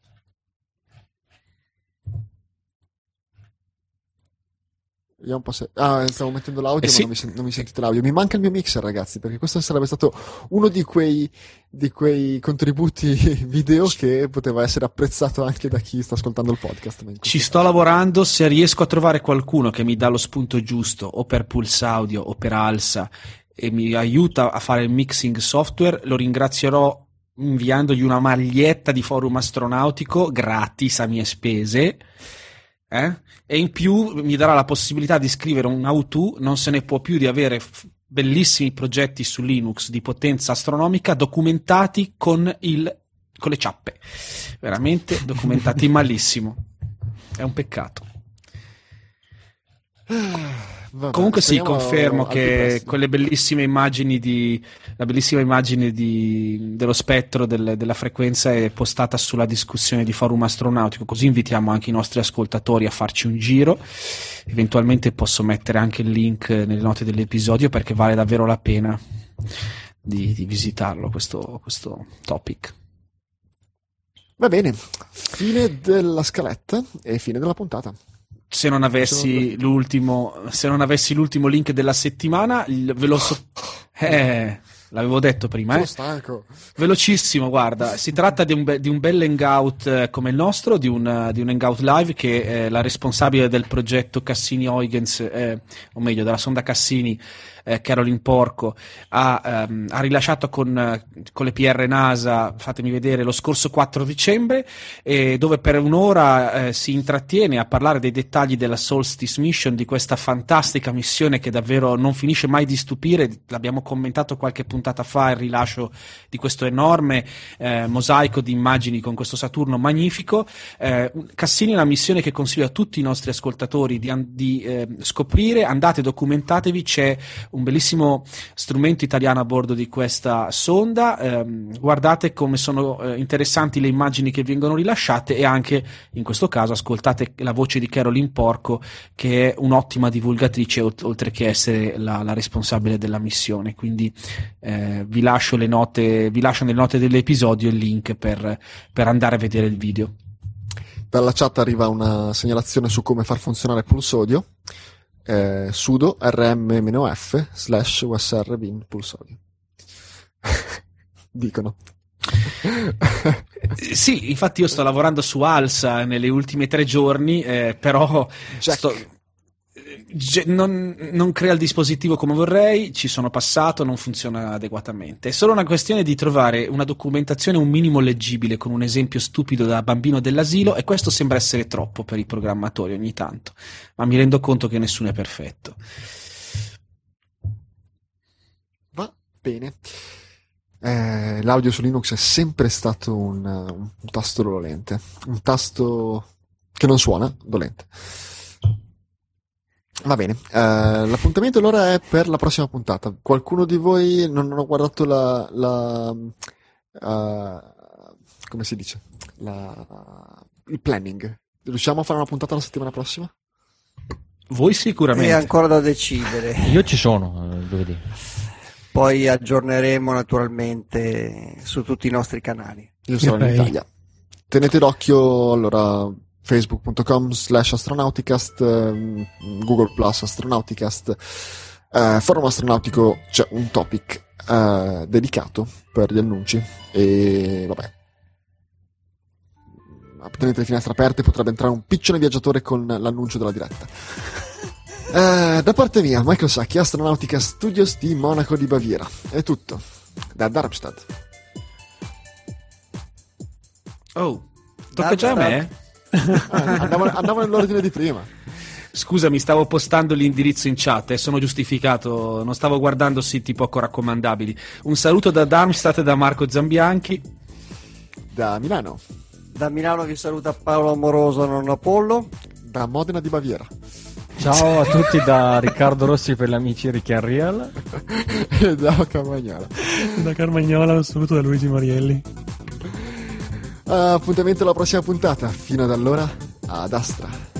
Vediamo un po' stavo mettendo l'audio, ma non mi sentite l'audio. Mi manca il mio mixer, ragazzi, perché questo sarebbe stato uno di quei contributi video che poteva essere apprezzato anche da chi sta ascoltando il podcast. Ci sto lavorando, se riesco a trovare qualcuno che mi dà lo spunto giusto, o per Pulse Audio o per Alsa, e mi aiuta a fare il mixing software, lo ringrazierò inviandogli una maglietta di Forum Astronautico gratis a mie spese. E in più mi darà la possibilità di scrivere un how-to. Non se ne può più di avere bellissimi progetti su Linux di potenza astronomica documentati con le ciappe, veramente documentati malissimo. È un peccato. Vabbè, comunque sì, confermo che quelle bellissime immagini dello spettro della frequenza è postata sulla discussione di Forum Astronautico, così invitiamo anche i nostri ascoltatori a farci un giro. Eventualmente posso mettere anche il link nelle note dell'episodio, perché vale davvero la pena di visitarlo questo topic. Va bene, fine della scaletta e fine della puntata. Se non avessi l'ultimo link della settimana, l'avevo detto prima, Sono stanco. Velocissimo, guarda, si tratta di un bel hangout come il nostro, di un hangout live che la responsabile del progetto Cassini-Huygens, o meglio della sonda Cassini, Caroline Porco, ha rilasciato con le PR NASA, fatemi vedere, lo scorso 4 dicembre, dove per un'ora si intrattiene a parlare dei dettagli della Solstice Mission, di questa fantastica missione che davvero non finisce mai di stupire. L'abbiamo commentato qualche puntata puntata fa il rilascio di questo enorme mosaico di immagini con questo Saturno magnifico. Cassini è una missione che consiglio a tutti i nostri ascoltatori di scoprire. Andate, documentatevi, c'è un bellissimo strumento italiano a bordo di questa sonda, guardate come sono interessanti le immagini che vengono rilasciate, e anche in questo caso ascoltate la voce di Caroline Porco, che è un'ottima divulgatrice oltre che essere la responsabile della missione. Quindi vi lascio nelle note dell'episodio il link per andare a vedere il video. Dalla chat arriva una segnalazione su come far funzionare Pulsodio, sudo rm-f /usr-bin Pulsodio. Dicono. Sì, infatti io sto lavorando su Alsa nelle ultime 3 giorni, però non crea il dispositivo come vorrei, ci sono passato, non funziona adeguatamente. È solo una questione di trovare una documentazione un minimo leggibile con un esempio stupido da bambino dell'asilo, e questo sembra essere troppo per i programmatori ogni tanto, ma mi rendo conto che nessuno è perfetto. Va bene. L'audio su Linux è sempre stato un tasto dolente, un tasto che non suona, dolente. Va bene, l'appuntamento allora è per la prossima puntata. Qualcuno di voi non ho guardato come si dice? Il planning. Riusciamo a fare una puntata la settimana prossima? Voi sicuramente. È ancora da decidere. Io ci sono, giovedì. Poi aggiorneremo naturalmente su tutti i nostri canali. Io sarò in Italia. Tenete d'occhio allora facebook.com/astronauticast, Google Plus Astronauticast, forum astronautico, c'è un topic dedicato per gli annunci, e vabbè, tenete le finestre aperte, potrebbe entrare un piccione viaggiatore con l'annuncio della diretta. Da parte mia, Michael Sacchi, Astronautica Studios di Monaco di Baviera. È tutto da Darmstadt. Oh, tocca già a me? Andavo nell'ordine di prima. Scusami, stavo postando l'indirizzo in chat e sono giustificato, non stavo guardando siti poco raccomandabili. Un saluto da Darmstadt e da Marco Zambianchi. Da Milano. Da Milano vi saluta Paolo Amoroso, non Apollo. Da Modena di Baviera. Ciao a tutti da Riccardo Rossi per gli amici Ricky Unreal. E da Carmagnola. Da Carmagnola un saluto da Luigi Marielli. Appuntamento alla prossima puntata. Fino ad allora, ad Astra.